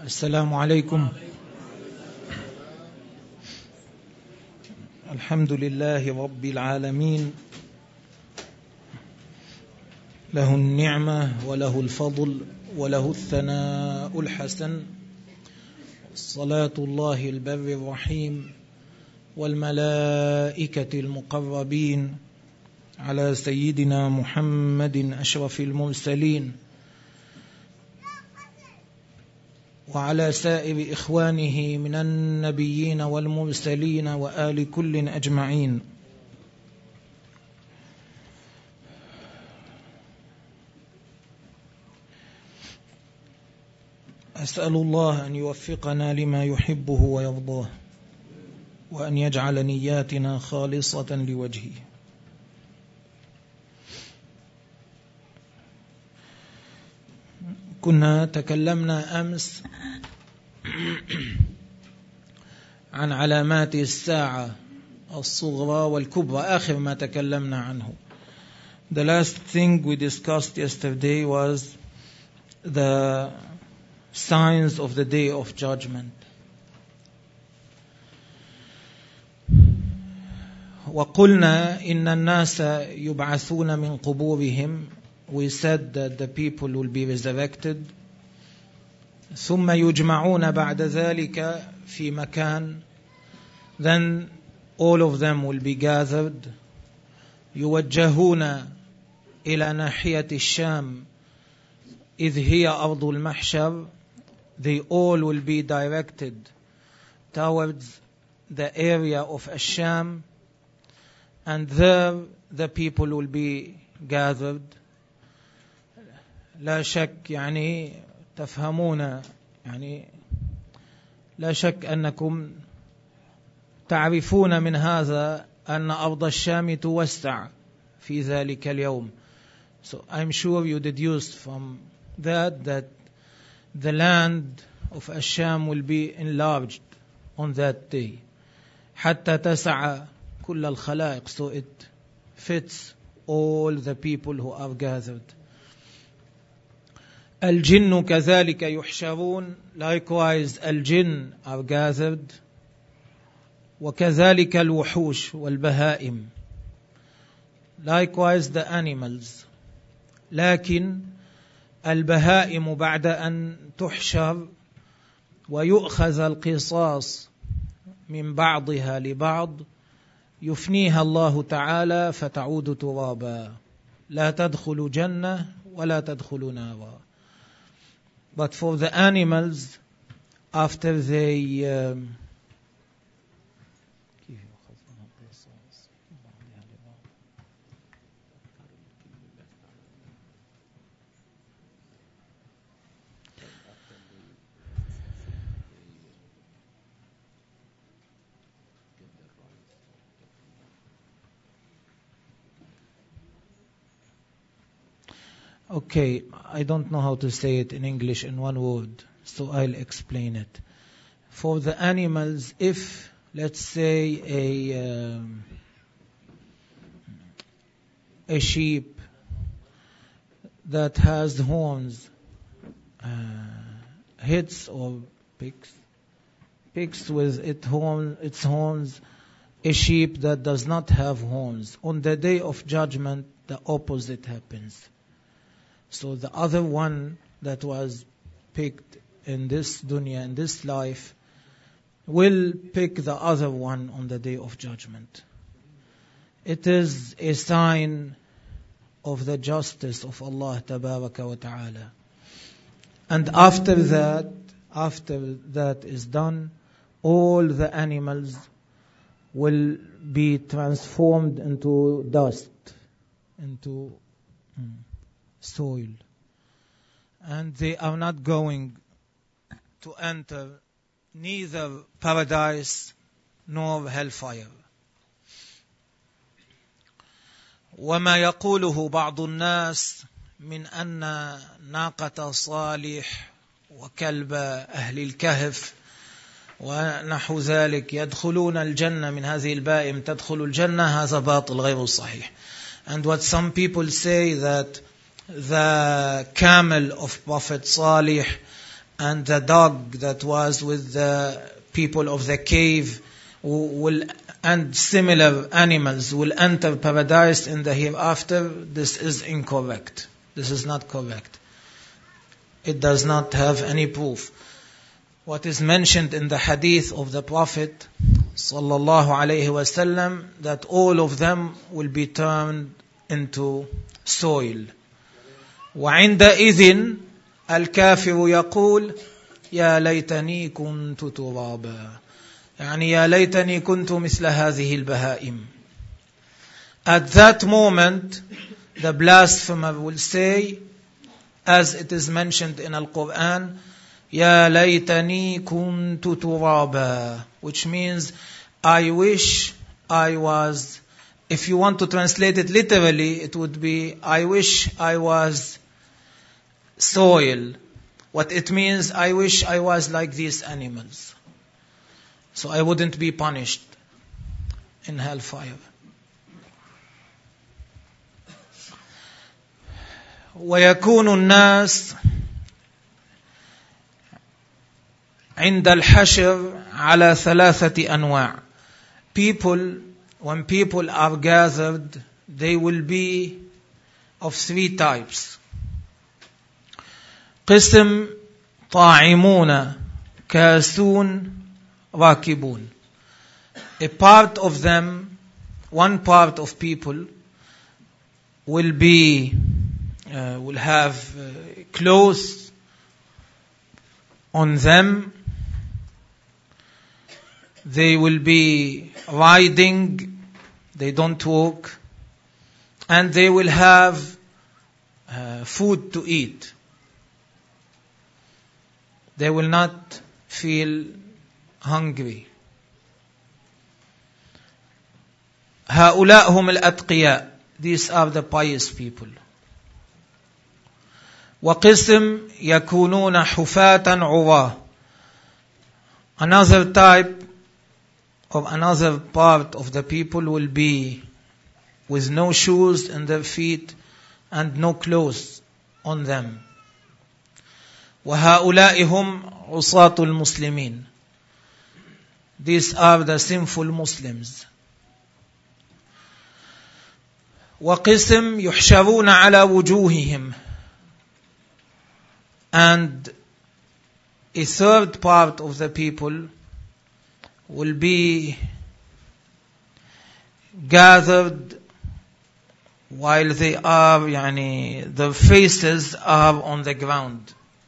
السلام عليكم. الحمد لله رب العالمين، له النعمة وله الفضل وله الثناء الحسن، صلاة الله البر الرحيم والملائكة المقربين على سيدنا محمد أشرف المرسلين وعلى سائر إخوانه من النبيين والمرسلين وآل كل أجمعين. أسأل الله أن يوفقنا لما يحبه ويرضاه، وأن يجعل نياتنا خالصة لوجهه. كنا تكلمنا أمس عن علامات الساعة الصغرى والكبرى، آخر ما تكلمنا عنه. The last thing we discussed yesterday was the signs of the day of judgment. وقلنا إن الناس يبعثون من قبورهم. We said that the people will be resurrected. ثم يجمعون بعد ذلك في مكان. Then all of them will be gathered. يوجهون إلى ناحية الشام إذ هي أرض المحشر. They all will be directed towards the area of Asham, and there the people will be gathered. لا شك يعني تفهمون، يعني لا شك أنكم تعرفون من هذا أن أرض الشام توسع في ذلك اليوم. So I'm sure you deduced from that the land of Asham will be enlarged on that day حتى تسع كل الخلائق, so it fits all the people who are gathered. الجن كذلك يحشرون. Likewise الجن are gathered. وكذلك الوحوش والبهائم. Likewise the animals. لكن البهائم بعد أن تحشر ويؤخذ القصاص من بعضها لبعض يفنيها الله تعالى فتعود ترابا لا تدخل جنة ولا تدخل نارا. But for the animals, after they Okay, I don't know how to say it in English in one word, so I'll explain it. For the animals, if, let's say, a sheep that has horns hits or picks with its horns a sheep that does not have horns, on the day of judgment, the opposite happens. So the other one that was picked in this dunya, in this life, will pick the other one on the day of judgment. It is a sign of the justice of Allah Tabaraka wa Ta'ala. And after that is done, all the animals will be transformed into dust, into soil, and they are not going to enter neither paradise nor hellfire. وما يقوله بعض الناس من أن ناقة صالح وكلب أهل الكهف ونحو ذلك يدخلون الجنة من هذه البائم تدخل الجنة، هذا باطل غير صحيح. And what some people say that the camel of Prophet Salih and the dog that was with the people of the cave and similar animals will enter paradise in the hereafter, this is incorrect. This is not correct. It does not have any proof. What is mentioned in the hadith of the Prophet sallallahu alaihi wasallam, that all of them will be turned into soil. وعندئذ الكافر يقول يا ليتني كنت ترابا, يعني يا ليتني كنت مثل هذه البهائم. At that moment, the blasphemer will say, as it is mentioned in Al-Quran, يا ليتني كنت ترابا, which means I wish I was. If you want to translate it literally, it would be I wish I was soil. What it means, I wish I was like these animals, so I wouldn't be punished in hellfire. ويكون الناس عند الحشر على ثلاثة أنواع. People, when people are gathered, they will be of three types. قسم طاعمون كاسون راكبون. A part of them, one part of people will have clothes on them. They will be riding, they don't walk, and they will have food to eat. They will not feel hungry. هؤلاء هم الأتقياء. These are the pious people. وقسم يكونون حفاة عراة. Another type of another part of the people will be with no shoes in their feet and no clothes on them. وهؤلاء هم عصاة المسلمين. These are the sinful Muslims. وقسم يحشرون على وجوههم. And a third part of the people will be gathered while they are, their faces are on the ground.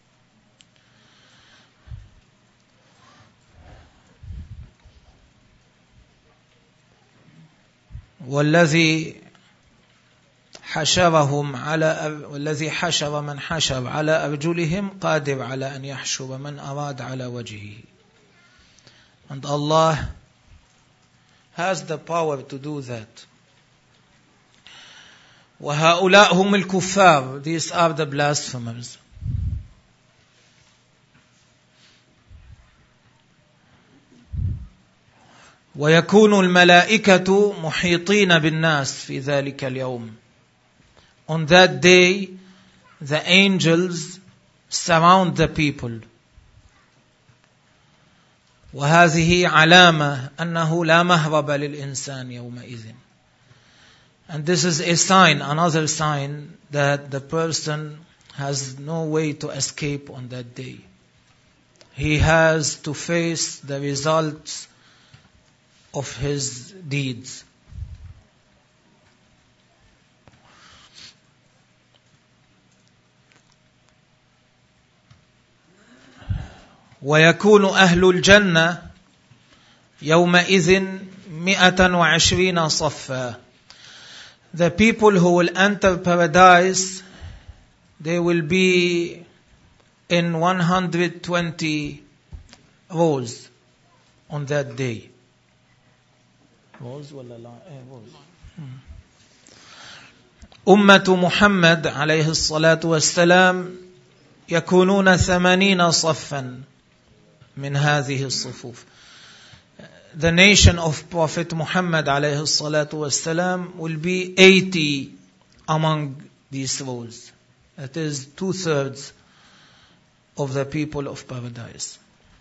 والذي حشر من حشر على أرجلهم قادر على أن يحشر من أراد على وجهه. And Allah has the power to do that. وهؤلاء هم الكفار. These are the blasphemers. ويكون الملائكة محيطين بالناس في ذلك اليوم. On that day, the angels surround the people. وهذه علامة أنه لا مهرب للإنسان يومئذ. And this is a sign, another sign, that the person has no way to escape on that day. He has to face the results of his deeds. ويكون أهل الجنة يومئذ 120 صفا. The people who will enter paradise, they will be in 120 rows on that day. أمة محمد عليه الصلاة والسلام يكونون 80 صفا من هذه الصفوف. The nation of Prophet Muhammad عليه الصلاة والسلام will be 80 among these rows. That is 2/3 of the people of paradise.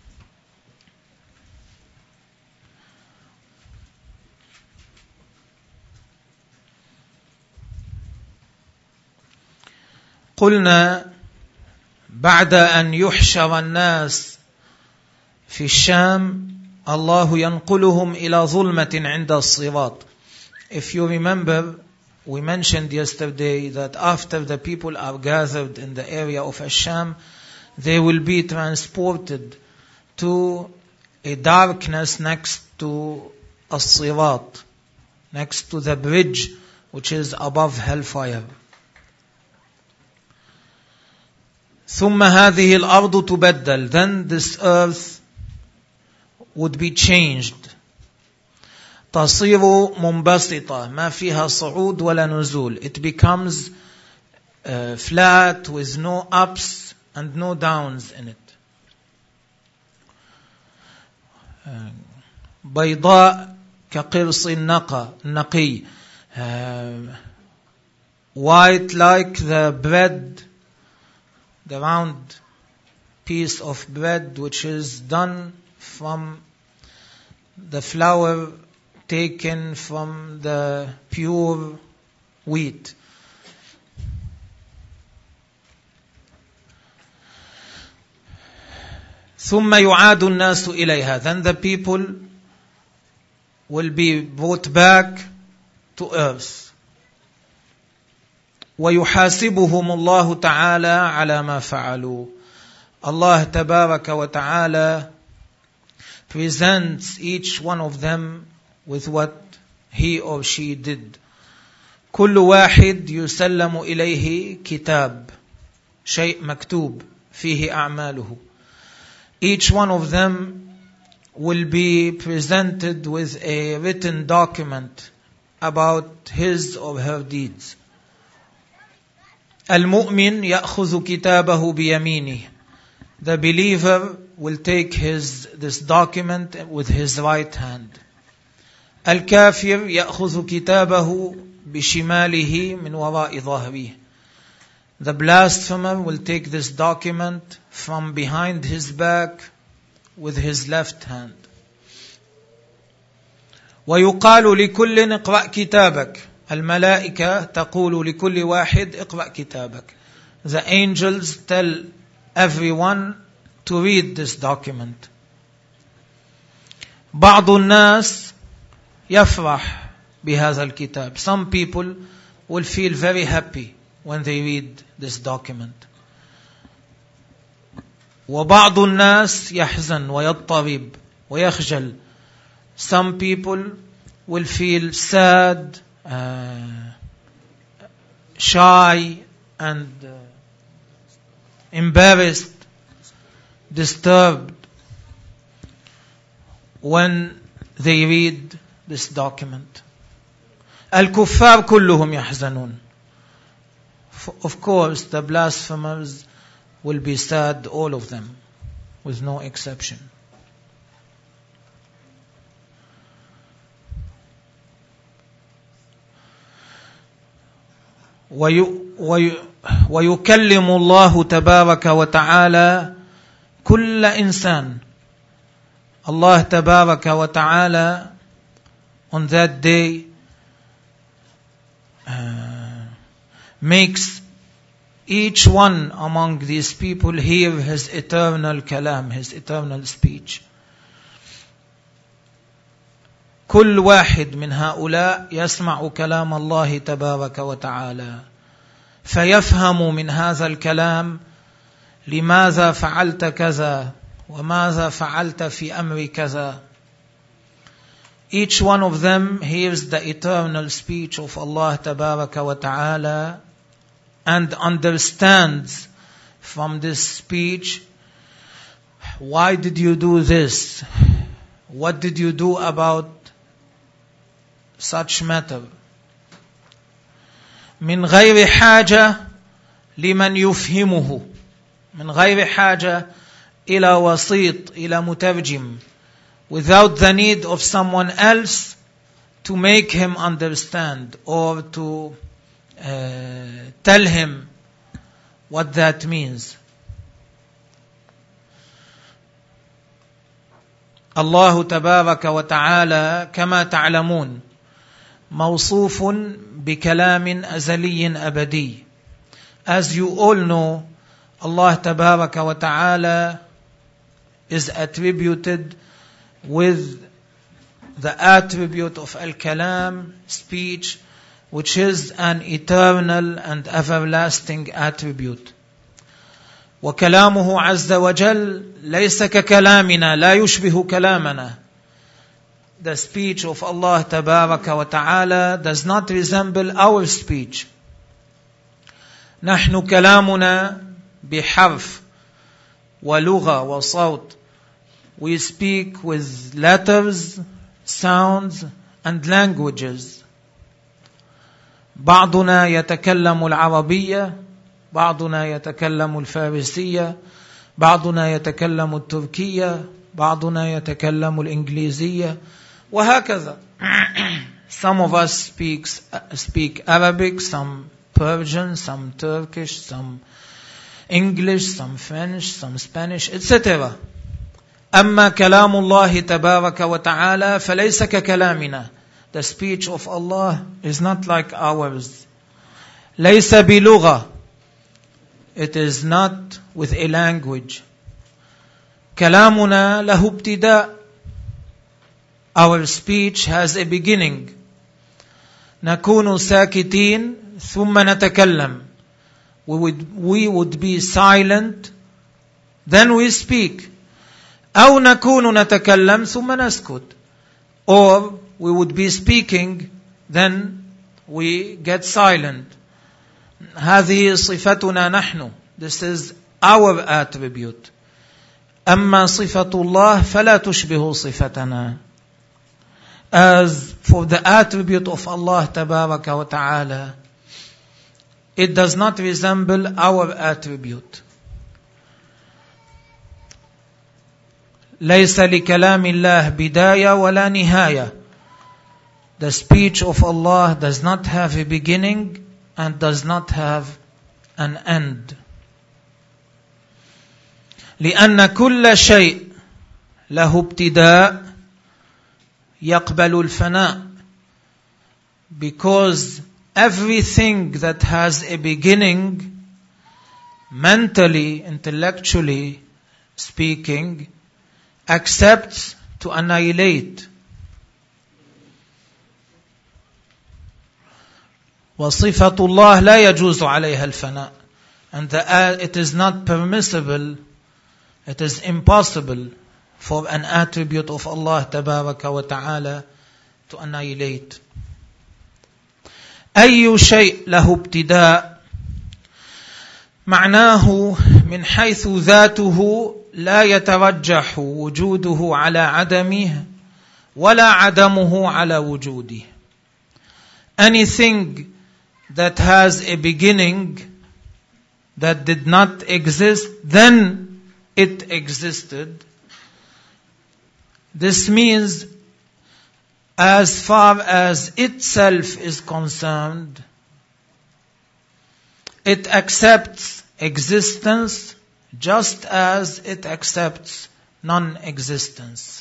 قلنا بعد أن يحشر الناس في الشام الله ينقلهم إلى ظلمة عند الصراط. If you remember, we mentioned yesterday that after the people are gathered in the area of Ash-Sham, they will be transported to a darkness next to As-Sirat, next to the bridge which is above hellfire. ثم هذه الأرض تبدل. Then this earth would be changed. تصير منبسطة ما فيها صعود ولا نزول. It becomes flat with no ups and no downs in it. بيضاء كقرص النقي. White like the bread, the round piece of bread which is done from the flour taken from the pure wheat. ثم يعاد الناس إليها. Then the people will be brought back to earth. ويحاسبهم الله تعالى على ما فعلوا. Allah تبارك وتعالى presents each one of them with what he or she did. كل واحد يسلم إليه كتاب, شيء مكتوب فيه أعماله. Each one of them will be presented with a written document about his or her deeds. المؤمن يأخذ كتابه بيمينه. The believer will take this document with his right hand. الكافر يأخذ كتابه بشماله من وراء ظهره. The blasphemer will take this document from behind his back with his left hand. ويقال لكل اقرأ كتابك. الملائكة تقول لكل واحد اقرأ كتابك. The angels tell everyone to read this document. بعض الناس يفرح بهذا الكتاب. Some people will feel very happy when they read this document. وبعض الناس يحزن ويضطرب ويخجل. Some people will feel sad, shy and embarrassed, disturbed when they read this document. الكفار كلهم يحزنون. Of course, the blasphemers will be sad, all of them, with no exception. ويكلم الله تبارك وتعالى كل إنسان. Allah تبارك وتعالى on that day makes each one among these people hear his eternal kalam, his eternal speech. كل واحد من هؤلاء يسمع كلام الله تبارك وتعالى فيفهم من هذا الكلام لماذا فعلت كذا وماذا فعلت في أمر كذا. Each one of them hears the eternal speech of Allah تبارك وتعالى and understands from this speech, why did you do this? What did you do about such matter? من غير حاجة لمن يفهمه. من غير حاجة إلى وسيط, إلى مترجم. Without the need of someone else to make him understand or to tell him what that means. الله تبارك وتعالى كما تعلمون موصوف بكلام أزلي أبدي. As you all know, Allah تبارك وتعالى is attributed with the attribute of al-kalam, speech, which is an eternal and everlasting attribute. وكلامه عز وجل ليس ككلامنا لا يشبه كلامنا. The speech of Allah تبارك وتعالى does not resemble our speech. نحن كلامنا بحرف ولغة وصوت. We speak with letters, sounds and languages. بعضنا يتكلم العربية، بعضنا يتكلم الفارسية، بعضنا يتكلم التركية، بعضنا يتكلم الإنجليزية، وهكذا. Some of us speak Arabic, some Persian, some Turkish, some English, some French, some Spanish, etc. أما كلام الله تبارك وتعالى فليس ككلامنا. The speech of Allah is not like ours. ليس بلغة. It is not with a language. كلامنا له ابتداء. Our speech has a beginning. نكون ساكتين ثم نتكلم. We would be silent, then we speak. أو نكون نتكلم ثم نسكت. Or we would be speaking, then we get silent. هذه صفتنا نحن. This is our attribute. أما صفة الله فلا تشبه صفتنا. As for the attribute of Allah تبارك وتعالى, it does not resemble our attribute. ليس لكلام الله بداية ولا نهاية. The speech of Allah does not have a beginning and does not have an end. لأن كل شيء له ابتداء يقبل الفناء. Because everything that has a beginning, mentally, intellectually speaking, accepts to annihilate. وصفة الله لا يجوز عليها الفناء. And it is not permissible, it is impossible for an attribute of Allah تبارك وتعالى to annihilate. أي شيء له ابتداء معناه من حيث ذاته لا يترجح وجوده على عدمه ولا عدمه على وجوده. Anything that has a beginning that did not exist, then it existed. This means as far as itself is concerned, it accepts existence just as it accepts non-existence.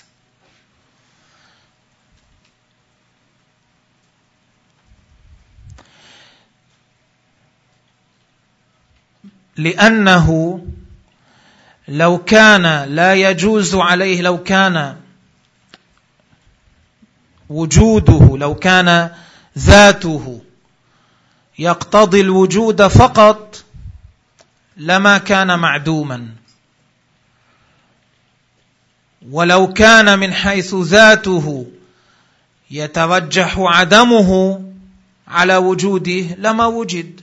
لأنه لو كان لا يجوز عليه، لو كان وجوده، لو كان ذاته يقتضي الوجود فقط لما كان معدوما. ولو كان من حيث ذاته يترجح عدمه على وجوده لما وجد.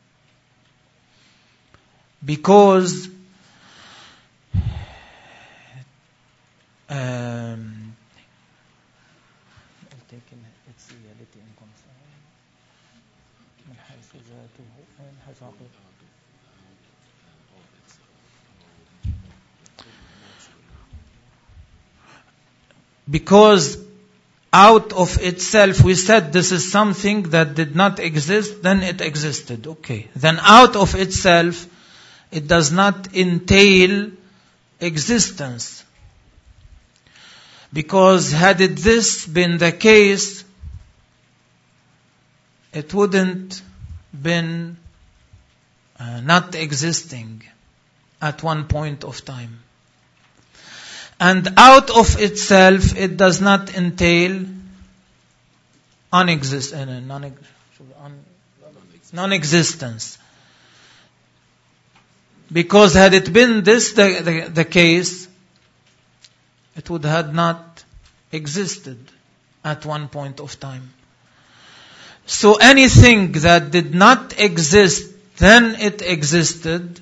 Because because out of itself, we said this is something that did not exist, then it existed. Okay. Then out of itself, it does not entail existence. Because had this been the case, it wouldn't been not existing at one point of time. And out of itself, it does not entail non-existence. Because had it been this the case, it would have not existed at one point of time. So anything that did not exist, then it existed,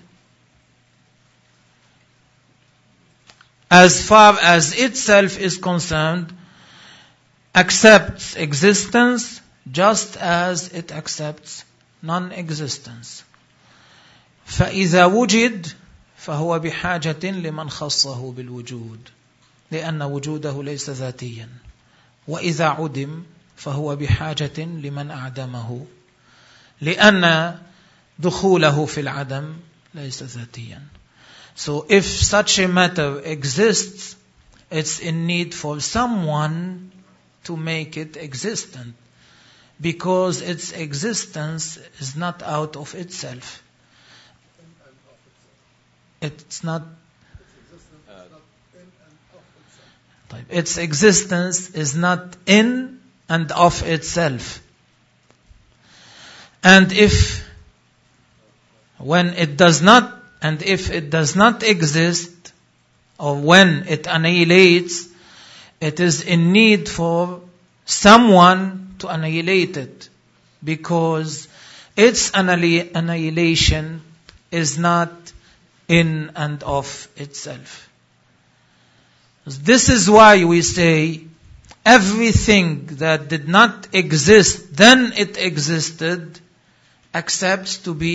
as far as itself is concerned, accepts existence just as it accepts non-existence. فإذا وجد فهو بحاجة لمن خصه بالوجود لأن وجوده ليس ذاتيا وإذا عدم فهو بحاجة لمن أعدمه لأن دخوله في العدم ليس ذاتيا. So if such a matter exists, it's in need for someone to make it existent, because its existence is not out of itself. It's not. Its existence is not in and of itself. And if it does not exist, or when it annihilates, it is in need for someone to annihilate it, because its annihilation is not in and of itself. This is why we say everything that did not exist, then it existed, accepts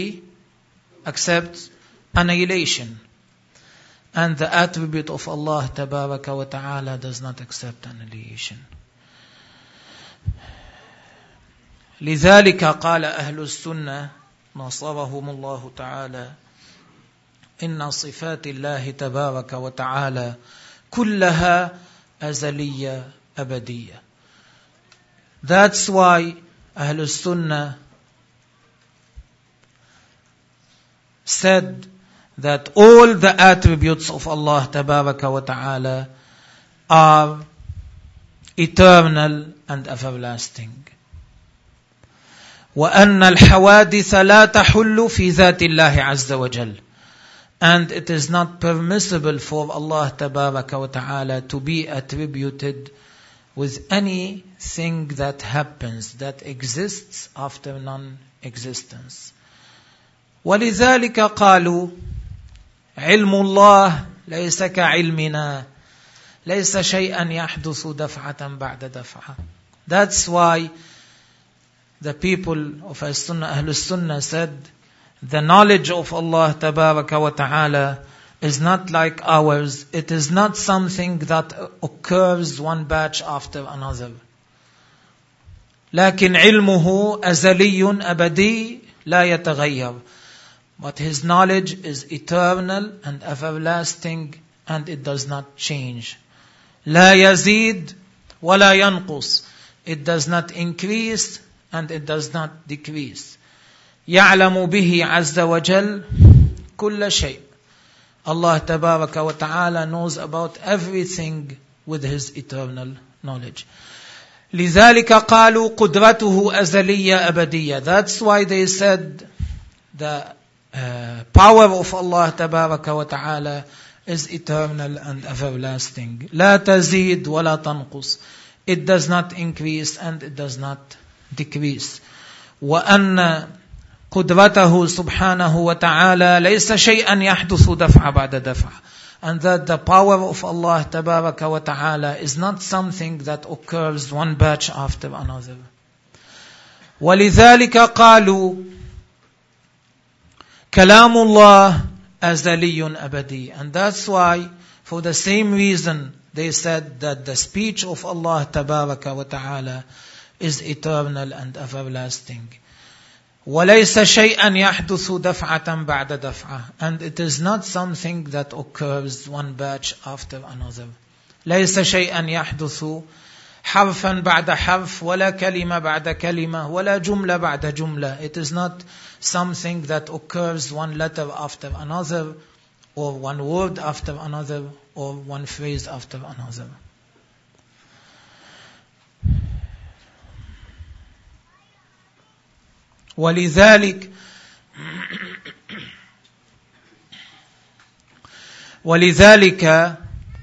annihilation. And the attribute of Allah Tabaraka wa Ta'ala does not accept annihilation. لذلك قال أهل السنة نصرهم الله تعالى إن صفات الله تبارك وتعالى كلها أزلية أبدية. That's why أهل السنة said that all the attributes of Allah Tabaraka wa Ta'ala are eternal and everlasting. وأن الحوادث لا تحل في ذات الله عز وجل. And it is not permissible for Allah Tabaraka wa Ta'ala to be attributed with anything that happens, that exists after non-existence. ولذلك قالوا علم الله ليس كعلمنا ليس شيئا يحدث دفعة بعد دفعة. That's why the people of Ahlul Sunnah said the knowledge of Allah Tabaraka wa Ta'ala is not like ours. It is not something that occurs one batch after another. لكن علمه أزلي أبدي لا يتغير. But His knowledge is eternal and everlasting, and it does not change. لا يزيد ولا ينقص. It does not increase and it does not decrease. يعلم به عز وجل كل شيء. Allah Tabaraka wa Ta'ala knows about everything with His eternal knowledge. لذلك قالوا قدرته أزلية أبدية. That's why they said the power of Allah Tabaraka wa Ta'ala is eternal and everlasting. لا تزيد ولا تنقص. It does not increase and it does not decrease. وأن قدرته سبحانه وتعالى ليس شيئا يحدث دفع بعد دفع. And that the power of Allah Tabaraka wa Ta'ala is not something that occurs one batch after another. ولذلك قالوا كلام الله أزلي أبدي. And that's why, for the same reason, they said that the speech of Allah Tabaraka wa Ta'ala is eternal and everlasting. وَلَيْسَ شَيْئًا يَحْدُثُ دَفْعَةً بَعْدَ دَفْعَةً. And it is not something that occurs one batch after another. ليس شيئا يحدث حرفا بعد حرف ولا كلمة بعد كلمة ولا جملة بعد جملة. It is not something that occurs one letter after another or one word after another or one phrase after another. ولذلك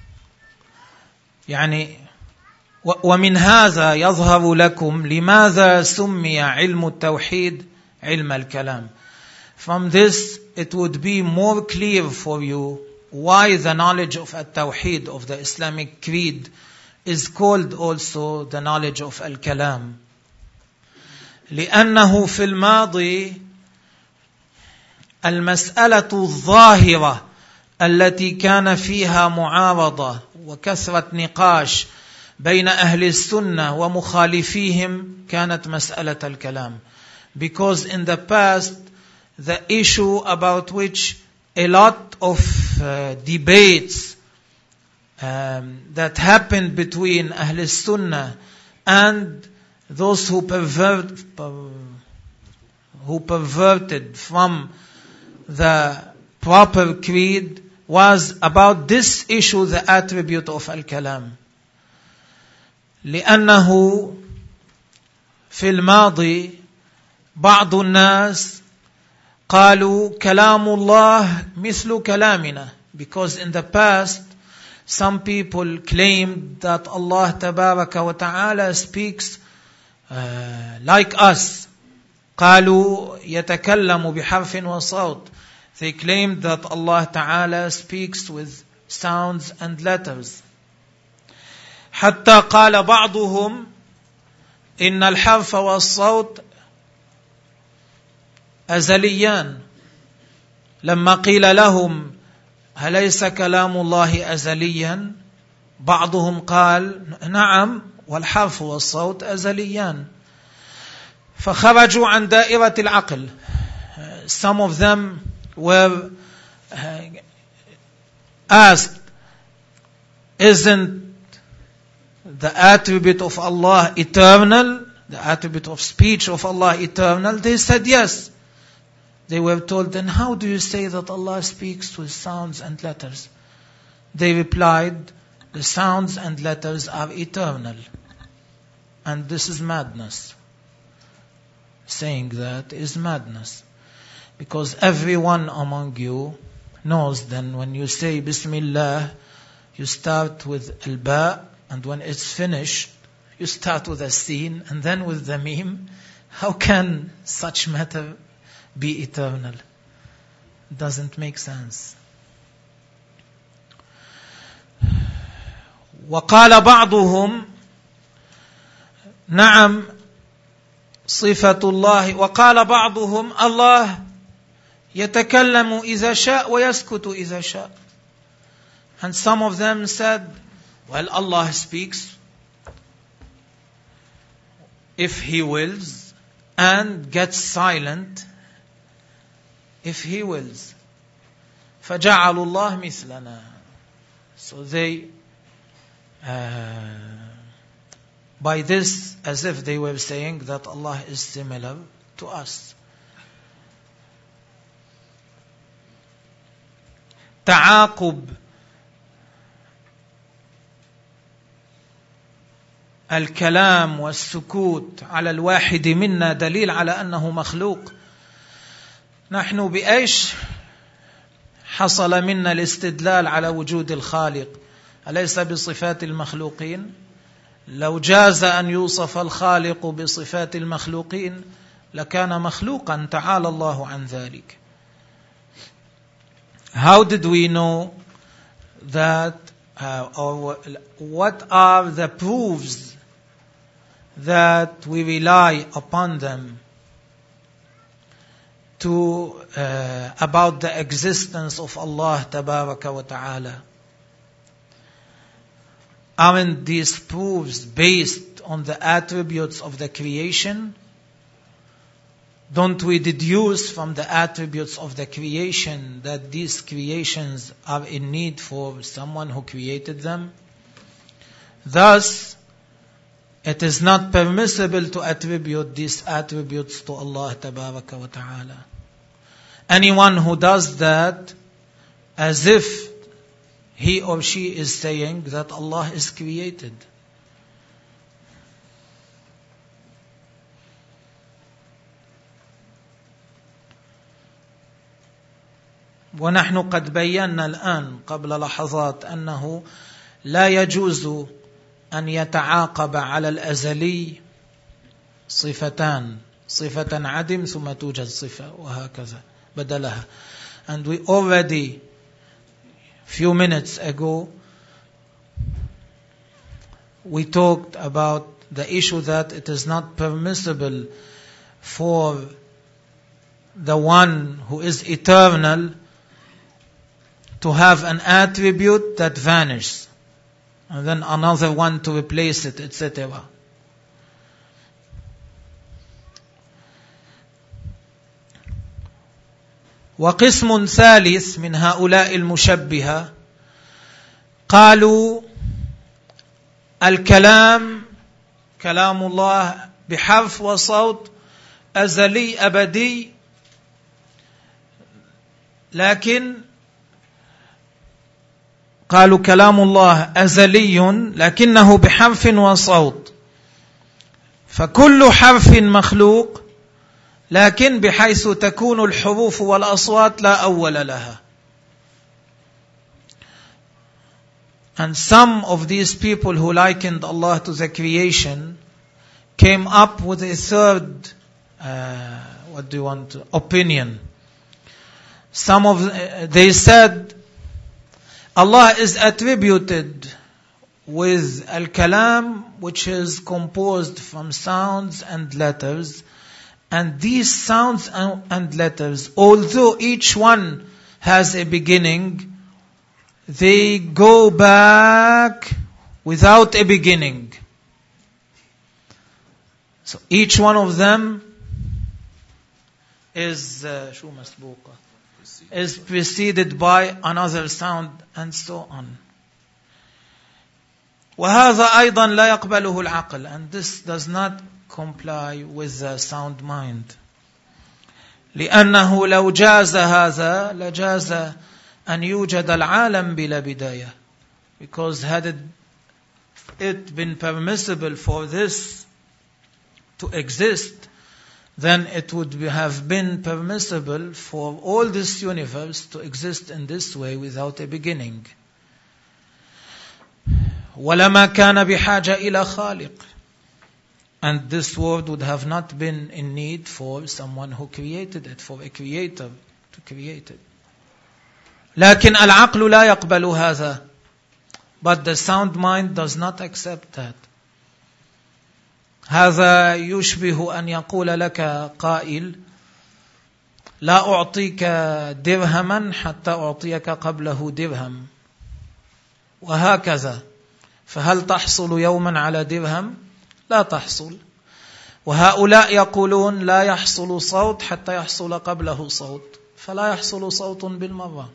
يعني ومن هذا يظهر لكم لماذا سمي علم التوحيد علم الكلام. From this it would be more clear for you why the knowledge of التوحيد, of the Islamic creed, is called also the knowledge of الكلام. لأنه في الماضي المسألة الظاهرة التي كان فيها معارضة وكثرة نقاش بين أهل السنة ومخالفيهم كانت مسألة الكلام. Because in the past the issue about which a lot of debates that happened between Ahl Sunnah and those who perverted from the proper creed was about this issue, the attribute of al-kalam. لأنه في الماضي بعض الناس قالوا كلام الله مثل كلامنا. Because in the past some people claimed that Allah tabaraka wa ta'ala speaks like us. قالوا يتكلم بحرف وصوت. They claimed that Allah Ta'ala speaks with sounds and letters. حتى قال بعضهم إن الحرف والصوت أزليان. لما قيل لهم أليس كلام الله أزليا؟ بعضهم قال نعم والحرف والصوت أزليان. فخرجوا عن دائرة العقل. Some of them were asked, isn't the attribute of Allah eternal? The attribute of speech of Allah eternal? They said yes. They were told, then how do you say that Allah speaks with sounds and letters? They replied, the sounds and letters are eternal. And this is madness. Saying that is madness. Because everyone among you knows then when you say Bismillah, you start with al-ba, and when it's finished, you start with a sin, and then with the mim. How can such matter be eternal? It doesn't make sense. وقال بعضهم نعم صفة الله. وقال بعضهم الله يتكلم إذا شاء ويسكت إذا شاء. And some of them said, well, Allah speaks if He wills and gets silent if He wills. فجعلوا الله مثلنا. So they by this, as if they were saying that Allah is similar to us. تعاقب الكلام والسكوت على الواحد منا دليل على أنه مخلوق. نحن بإيش حصل منا الاستدلال على وجود الخالق؟ أليس بصفات المخلوقين؟ لو جاز أن يوصف الخالق بصفات المخلوقين لكان مخلوقا تعالى الله عن ذلك. How did we know that, or what are the proofs that we rely upon them to about the existence of Allah tabaraka wa ta'ala? Aren't these proofs based on the attributes of the creation? Don't we deduce from the attributes of the creation that these creations are in need for someone who created them? Thus, it is not permissible to attribute these attributes to Allah Tabaraka wa Ta'ala. Anyone who does that as if he or she is saying that Allah is created. ونحن قد بينا الآن قبل لحظات أنه لا يجوز أن يتعاقب على الأزلي صفتان، صفة عدم ثم توجد صفة وهكذا بدلها. And we already few minutes ago we talked about the issue that it is not permissible for the one who is eternal to have an attribute that vanishes and then another one to replace it, etc. وقسم ثالث من هؤلاء المشبهة قالوا الكلام كلام الله بحرف وصوت أزلي أبدي، لكن قالوا كلام الله أزلي لكنه بحرف وصوت، فكل حرف مخلوق لكن بحيث تكون الحروف والأصوات لا أول لها. And some of these people who likened Allah to the creation came up with a third opinion. They said Allah is attributed with al-kalam, which is composed from sounds and letters. And these sounds and letters, although each one has a beginning, they go back without a beginning. So each one of them is preceded by another sound and so on. وهذا أيضا لا يقبله العقل, and this does not comply with the sound mind. لأنه لو جاز هذا لجاز أن يوجد العالم بلا بداية. Because had it been permissible for this to exist, then it would have been permissible for all this universe to exist in this way without a beginning. وَلَمَا كَانَ بِحَاجَةٍ إِلَى خَالِقٍ. And this world would have not been in need for someone who created it, for a creator to create it. لكن العقل لا يقبل هذا. But the sound mind does not accept that. هذا يشبه أن يقول لك قائل لا أعطيك درهما حتى أعطيك قبله درهم وهكذا، فهل تحصل يوما على درهم؟ لا تحصل. وهؤلاء يقولون لا يحصل صوت حتى يحصل قبله صوت، فلا يحصل صوت بالمرة.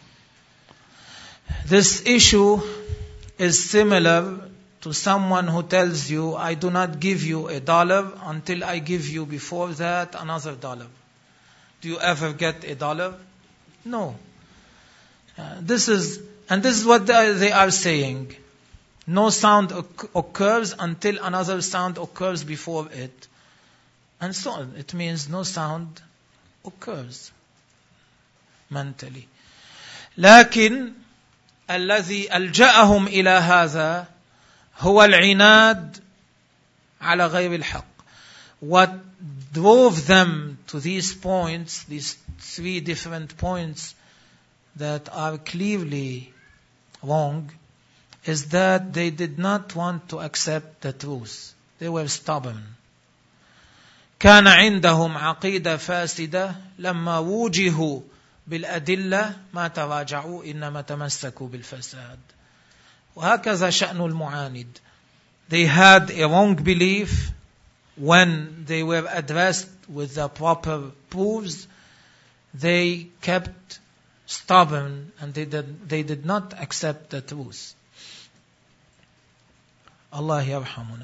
This issue is similar to someone who tells you, I do not give you $1 until I give you before that another $1. Do you ever get $1? No. This is what they are saying. No sound occurs until another sound occurs before it. And so on. It means no sound occurs mentally. لكن الذي ألجأهم إلى هذا هو العناد على غير الحق. What drove them to these points, these 3 different points that are clearly wrong, is that they did not want to accept the truth. They were stubborn. كان عندهم عقيدة فاسدة لما وجهوا بالأدلة ما تراجعوا إنما تمسكوا بالفساد. وهكذا شأن المعاند. They had a wrong belief when they were addressed with the proper proofs. They kept stubborn and they did not accept the truth. Allah yarhamuna.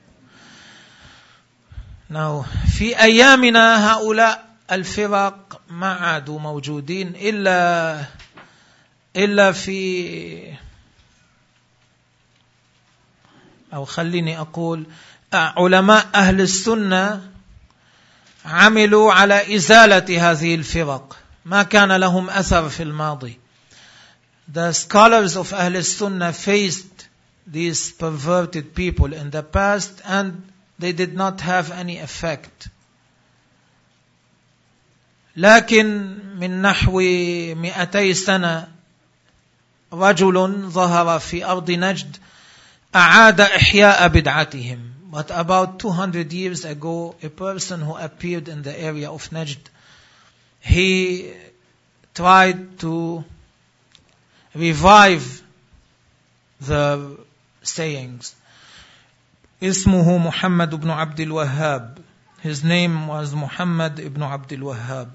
Now, في أيامنا هؤلاء الفرق ما عادوا موجودين إلا في، أو خليني أقول علماء أهل السنة عملوا على إزالة هذه الفرق، ما كان لهم أثر في الماضي. The scholars of Ahl Sunnah faced these perverted people in the past and they did not have any effect. لكن من نحو 200 سنة رجل ظهر في أرض نجد أعاد إحياء بدعتهم. But about 200 years ago, a person who appeared in the area of Najd, he tried to revive the sayings. اسمه محمد بن عبد الوهاب. His name was Muhammad ibn Abdul Wahhab.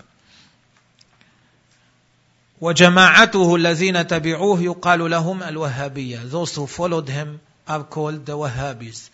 وجماعته الذين تبعوه يقال لهم الوهابية. Those who followed him are called the Wahhabis.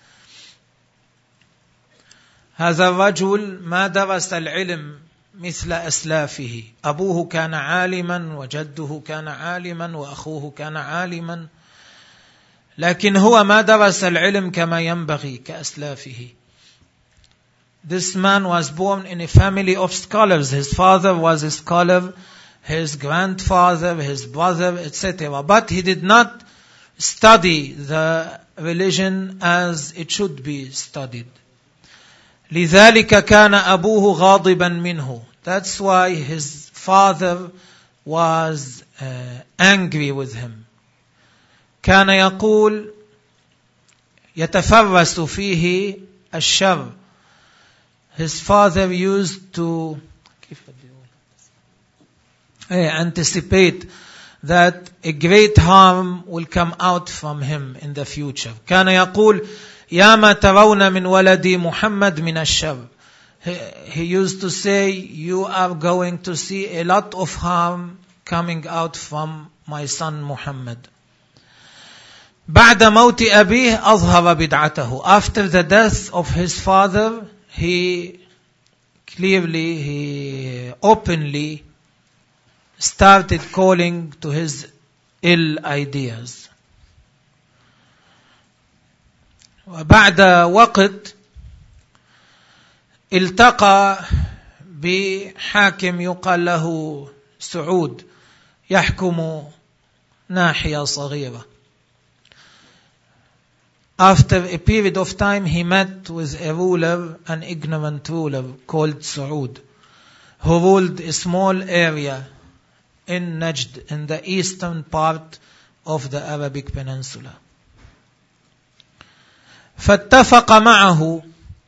هذا الرجل ما درس العلم مثل أسلافه. أبوه كان عالما وجده كان عالما وأخوه كان عالما، لكن هو ما درس العلم كما ينبغي كأسلافه. This man was born in a family of scholars. His father was a scholar, his grandfather, his brother, etc. But he did not study the religion as it should be studied. لذلك كان أبوه غاضبا منه. That's why his father was angry with him. كان يقول يتفرس فيه الشر. His father used to anticipate that a great harm will come out from him in the future. كان يقول يا ما ترون من ولدي محمد من الشر. He used to say, you are going to see a lot of harm coming out from my son Muhammad. بعد موت أبيه أظهر بدعته. After the death of his father, he openly started calling to his ill ideas. وبعد وقت التقى بحاكم يقال له سعود يحكم ناحية صغيرة. After a period of time, he met with a ruler, an ignorant ruler called Saud, who ruled a small area in Najd, in the eastern part of the Arabic Peninsula. فاتفق معه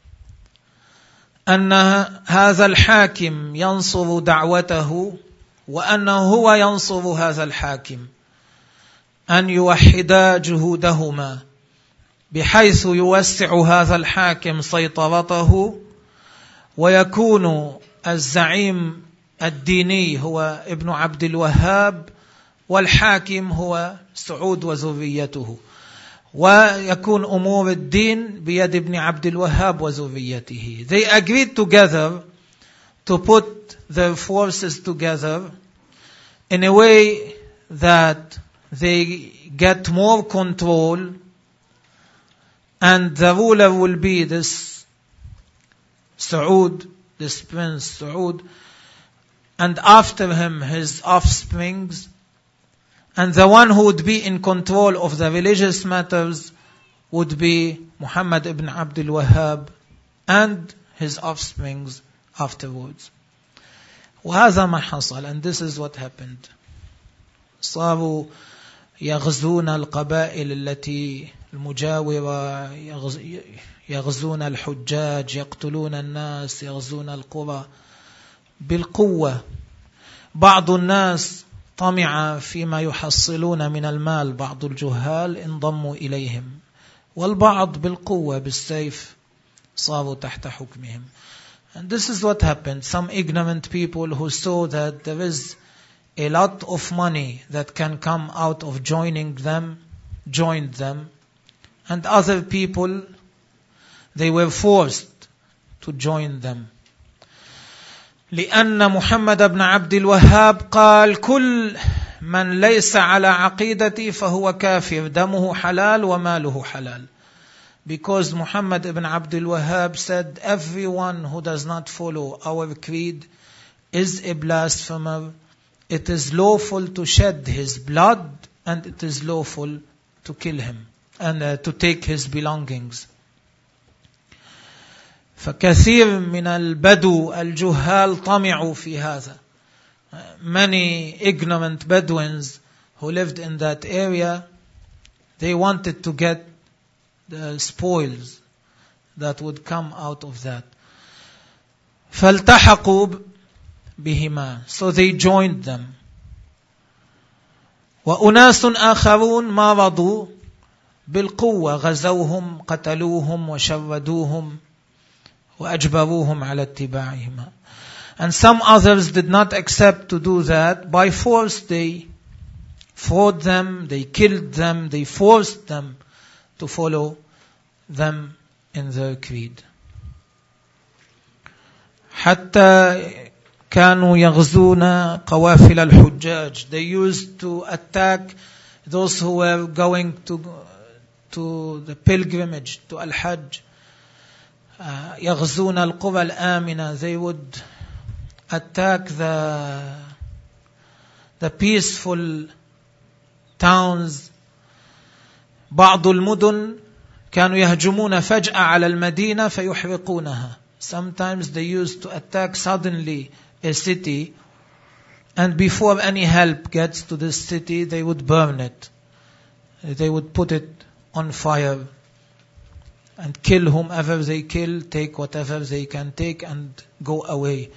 أن هذا الحاكم ينصر دعوته وأنه هو ينصر هذا الحاكم، أن يوحدا جهودهما بحيث يوسع هذا الحاكم سيطرته ويكون الزعيم الديني هو ابن عبد الوهاب والحاكم هو سعود وذريته، ويكون أمور الدين بيد ابن عبد الوهاب وذريته. They agreed together to put their forces together in a way that they get more control, and the ruler will be this Saud, this Prince Saud, and after him his offsprings, and the one who would be in control of the religious matters would be Muhammad ibn Abdul Wahhab and his offsprings afterwards. وهذا ما حصل, and this is what happened. صاروا يغزون القبائل التي المجاورة، يغزون الحجاج، يقتلون الناس، يغزون القرى بالقوة. بعض الناس طمع فيما يحصلون من المال، بعض الجهال انضموا إليهم، والبعض بالقوة بالسيف صاروا تحت حكمهم. And this is what happened. Some ignorant people who saw that there is a lot of money that can come out of joining them, joined them, and other people, they were forced to join them. لأن محمد بن عبد الوهاب قال كل من ليس على عقيدتي فهو كافر دمه حلال وماله حلال. Because Muhammad ibn Abdul Wahhab said, everyone who does not follow our creed is a blasphemer. It is lawful to shed his blood, and it is lawful to kill him and to take his belongings. فكثير من البدو الجهال طمعوا في هذا. Many ignorant Bedouins who lived in that area, they wanted to get the spoils that would come out of that. فالتحقوا بهما, so they joined them. وأناس آخرون ما رضوا بالقوة غزوهم قتلوهم وشردوهم وأجبروهم على اتباعهما. And some others did not accept to do that. By force they fought them, they killed them, they forced them to follow them in their creed. حتى كانوا يغزون قوافل الحجاج. They used to attack those who were going to the pilgrimage, to Al-Hajj. يغزون القرى الآمنة. They would attack the peaceful towns. بعض المدن كانوا يهجمون فجأة على المدينة فيحرقونها. Sometimes they used to attack suddenly a city, and before any help gets to this city, they would burn it. They would put it on fire and kill whomever they kill, take whatever they can take and go away.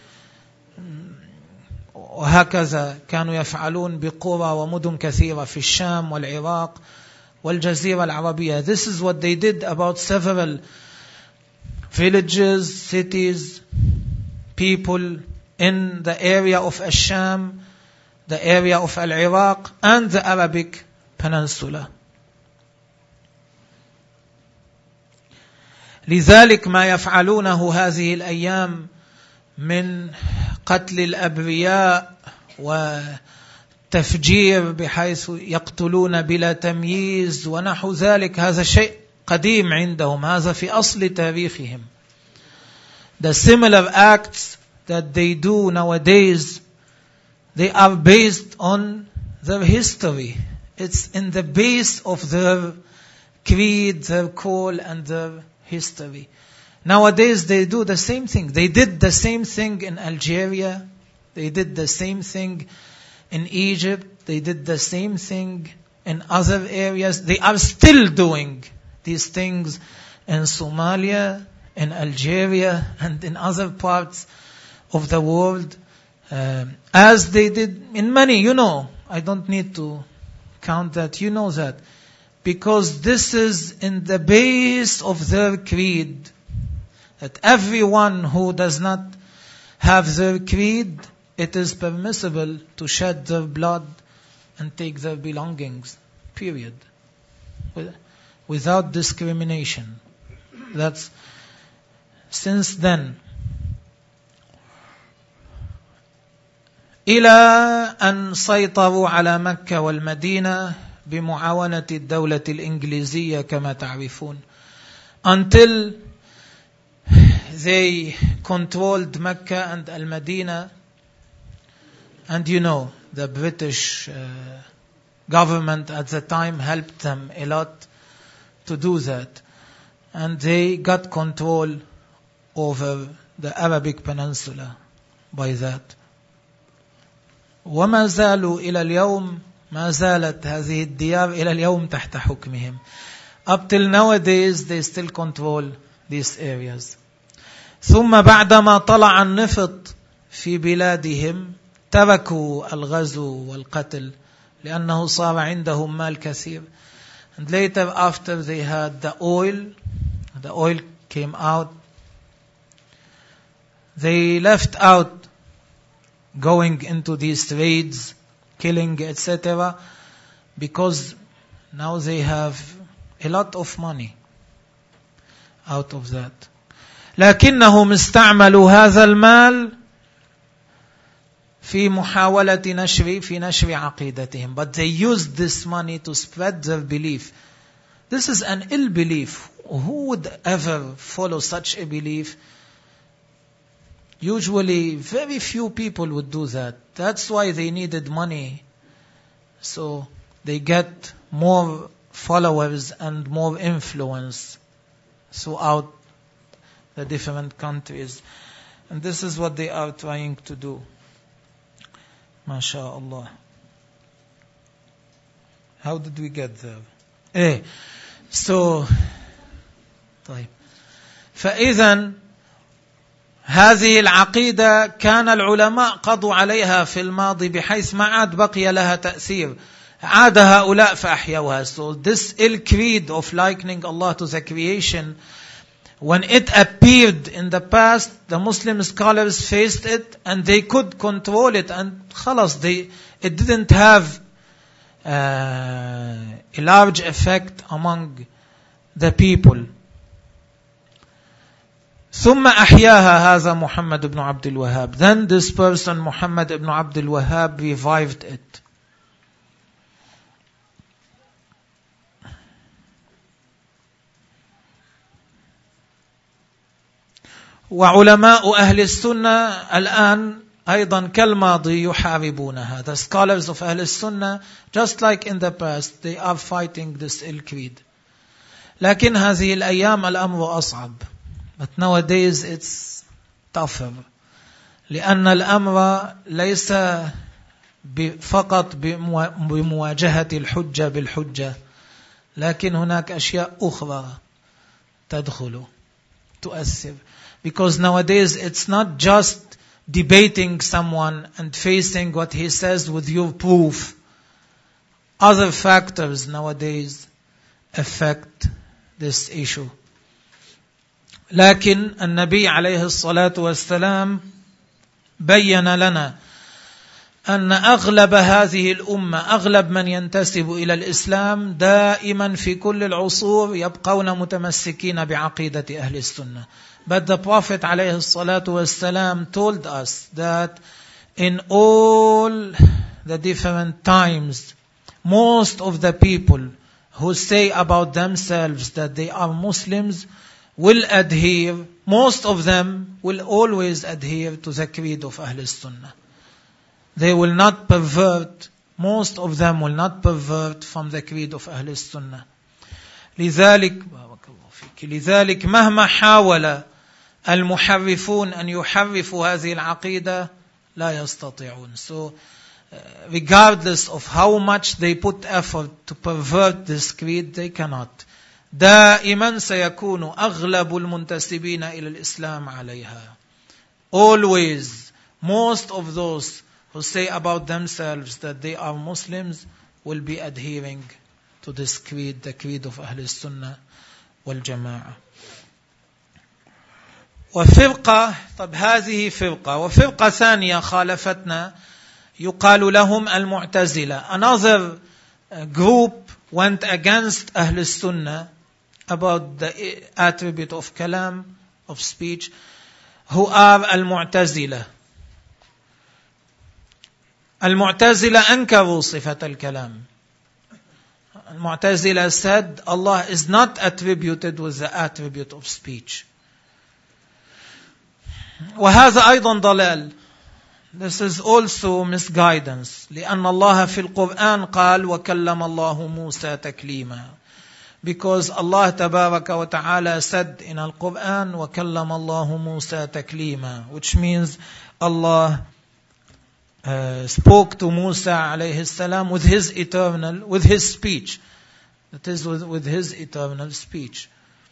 وهكذا كانوا يفعلون بقرى ومدن كثيرة في الشام والعراق والجزيرة العربية. This is what they did about several villages, cities, people in the area of Ash-Sham, the area of Al-Iraq, and the Arabic Peninsula. لذلك ما يفعلونه هذه الأيام من قتل الأبرياء وتفجير بحيث يقتلون بلا تمييز ونحو ذلك، هذا شيء قديم عندهم، هذا في أصل تاريخهم. The similar acts that they do nowadays, they are based on their history. It's in the base of their creed, their call, and their history. Nowadays they do the same thing. They did the same thing in Algeria. They did the same thing in Egypt. They did the same thing in other areas. They are still doing these things in Somalia, in Algeria, and in other parts of the world. As they did in many, I don't need to count that, that. Because this is in the base of their creed. That everyone who does not have their creed, it is permissible to shed their blood and take their belongings. Period. Without discrimination. That's since then. إلى أن سيطروا على مكة والمدينة بمعاونة الدولة الإنجليزية كما تعرفون. Until they controlled Mecca and Al-Madinah, and the British government at the time helped them a lot to do that, and they got control over the Arabic Peninsula by that. وما زالوا إلى اليوم ما زالت هذه الديار إلى اليوم تحت حكمهم. Up till nowadays they still control these areas. ثم بعدما طلع النفط في بلادهم تركوا الغزو والقتل لأنه صار عندهم مال كثير. And later, after they had the oil came out, they left out going into these raids, killing, etc. because now they have a lot of money out of that. لكنهم استعملوا هذا المال في نشر عقيدتهم. But they used this money to spread their belief. This is an ill belief. Who would ever follow such a belief? Usually, very few people would do that. That's why they needed money. So, they get more followers and more influence throughout the different countries. And this is what they are trying to do. MashaAllah. How did we get there? So, طيب. فإذا هذه العقيدة كان العلماء قضوا عليها في الماضي بحيث ما عاد بقي لها تأثير. عاد هؤلاء فأحيوها. So this ill creed of likening Allah to the creation, when it appeared in the past, the Muslim scholars faced it and they could control it, and خلاص, it didn't have a large effect among the people. ثم أحياها هذا محمد بن عبد الوهاب. Then this person, Muhammad ibn Abdul Wahhab, revived it. وعلماء أهل السنة الآن أيضا كالماضي يحاربونها. The scholars of Ahl Sunnah, just like in the past, they are fighting this ill creed. لكن هذه الأيام الأمر أصعب. But nowadays it's tougher. لأن الأمر ليس فقط بمواجهة الحجة بالحجة، لكن هناك أشياء أخرى تدخل تؤثر. Because nowadays it's not just debating someone and facing what he says with your proof. Other factors nowadays affect this issue. لكن النبي عليه الصلاة والسلام بين لنا أن أغلب هذه الأمة، أغلب من ينتسب إلى الإسلام دائما في كل العصور يبقون متمسكين بعقيدة أهل السنة. But the Prophet عليه الصلاة والسلام told us that in all the different times, most of the people who say about themselves that they are Muslims will adhere, most of them will always adhere to the creed of Ahl Sunnah. They will not pervert, most of them will not pervert from the creed of Ahl Sunnah. لذلك مهما حاول المحرفون أن يحرفوا هذه العقيدة لا يستطيعون. So regardless of how much they put effort to pervert this creed, they cannot. دائما سيكون أغلب المنتسبين إلى الإسلام عليها. Always, most of those who say about themselves that they are Muslims will be adhering to this creed, the creed of Ahl Sunnah wal Jama'ah. وفرقة، طب هذه فرقة، وفرقة ثانية خالفتنا يقال لهم المعتزلة. Another group went against Ahl Sunnah about the attribute of kalam, of speech, who are المعتزلة. المعتزلة أنكروا صفة الكلام. المعتزلة said Allah is not attributed with the attribute of speech. وهذا أيضا ضلال. This is also misguidance. لأن الله في القرآن قال وكلم الله موسى تكليما. Because Allah تبارك وتعالى said in Al-Quran وكلم الله موسى تكليما, which means Allah spoke to Musa alayhi salam with his speech. That is with his eternal speech.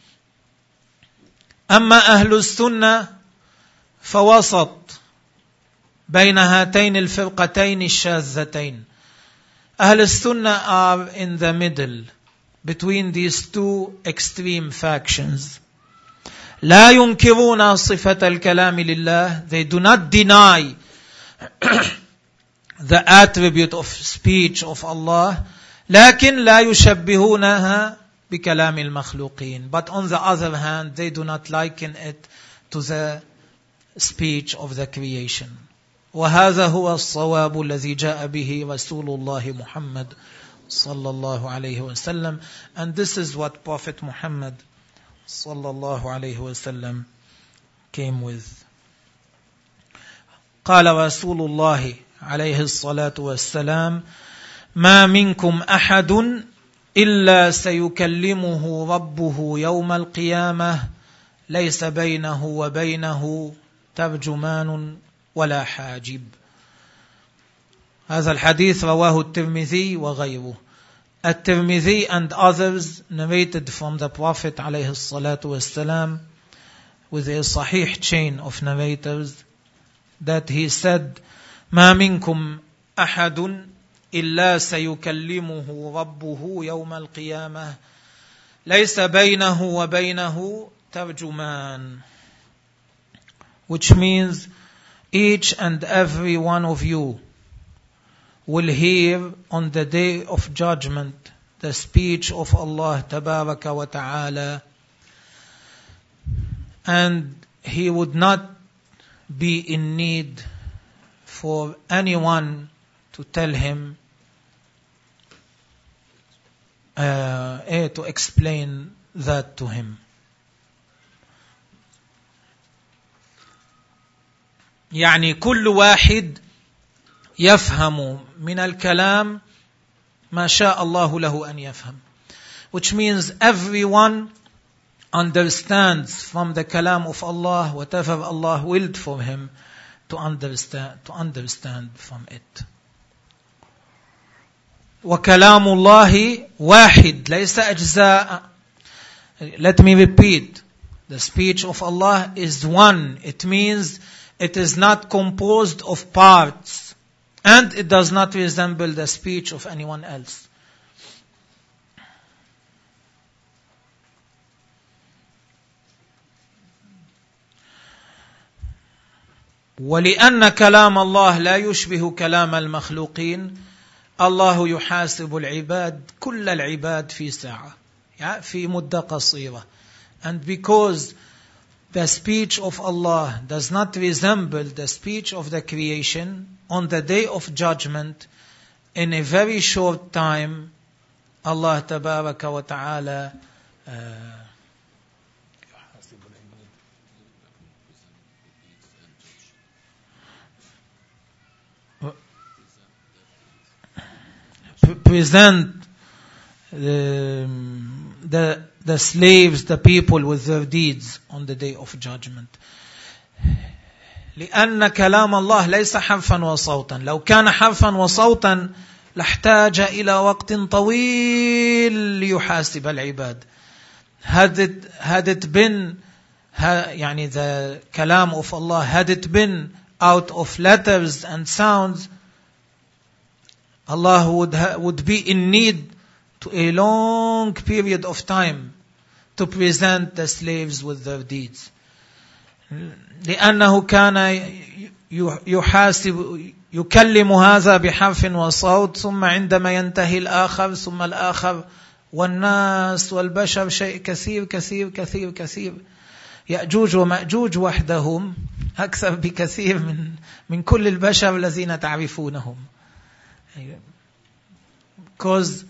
أما أهل السنة فوسط بين هاتين الفرقتين الشاذتين. أهل السنة are in the middle between these two extreme factions. لا ينكرون صفة الكلام لله. They do not deny the attribute of speech of Allah. لكن لا يشبهونها بكلام المخلوقين. But on the other hand, they do not liken it to the speech of the creation. وهذا هو الصواب الذي جاء به رسول الله محمد صلى الله عليه وسلم. And this is what Prophet Muhammad صلى الله عليه وسلم came with. قال رسول الله عليه الصلاة والسلام: ما منكم أحد إلا سيكلمه ربه يوم القيامة ليس بينه وبينه ترجمان ولا حاجب. هذا الحديث رواه الترمذي وغيره. الترمذي and others narrated from the Prophet عليه الصلاة والسلام with a sahih chain of narrators that he said: ما منكم أحد إلا سيكلمه ربه يوم القيامة ليس بينه وبينه ترجمان. Which means each and every one of you will hear on the day of judgment the speech of Allah Tabaraka wa Ta'ala, and he would not be in need for anyone to tell him, to explain that to him. يعني كل واحد يفهم من الكلام ما شاء الله له أن يفهم. Which means everyone understands from the kalam of Allah whatever Allah willed for him to understand from it. وكلام الله واحد ليس أجزاء. Let me repeat. The speech of Allah is one. It means it is not composed of parts, and it does not resemble the speech of anyone else. ولأن كلام الله لا يشبه كلام المخلوقين الله يحاسب العباد كل العباد في ساعة في مدة قصيرة. And because the speech of Allah does not resemble the speech of the creation, on the day of judgment, in a very short time, Allah Tabaraka wa Ta'ala present the slaves, the people with their deeds on the day of judgment. لأن كلام الله ليس حرفا وصوتا. لو كان حرفا وصوتا لاحتاج إلى وقت طويل ليحاسب العباد. Had it been يعني the kalam of Allah, had it been out of letters and sounds, Allah would be in need to a long period of time to present the slaves with their deeds. لأنه كان يحاسب يكلم هذا بحرف وصوت ثم عندما ينتهي الآخر ثم الآخر والناس والبشر شيء كثير كثير كثير كثير. يأجوج ومأجوج وحدهم أكثر بكثير من كل البشر الذين تعرفونهم. Because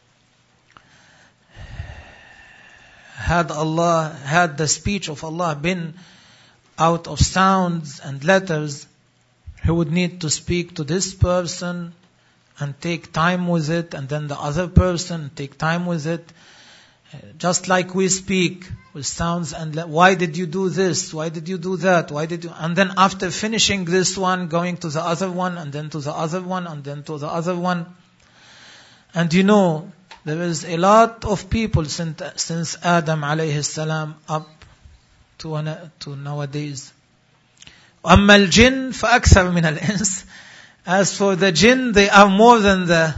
had the speech of Allah been out of sounds and letters, he would need to speak to this person and take time with it, and then the other person take time with it. Just like we speak with sounds and why did you do this? Why did you do that? Why did you? And then after finishing this one, going to the other one, and then to the other one, and then to the other one. And you know, there is a lot of people since Adam alayhi salam up to nowadays. أما الجن فأكثر من الإنس. As for the jinn, they are more than the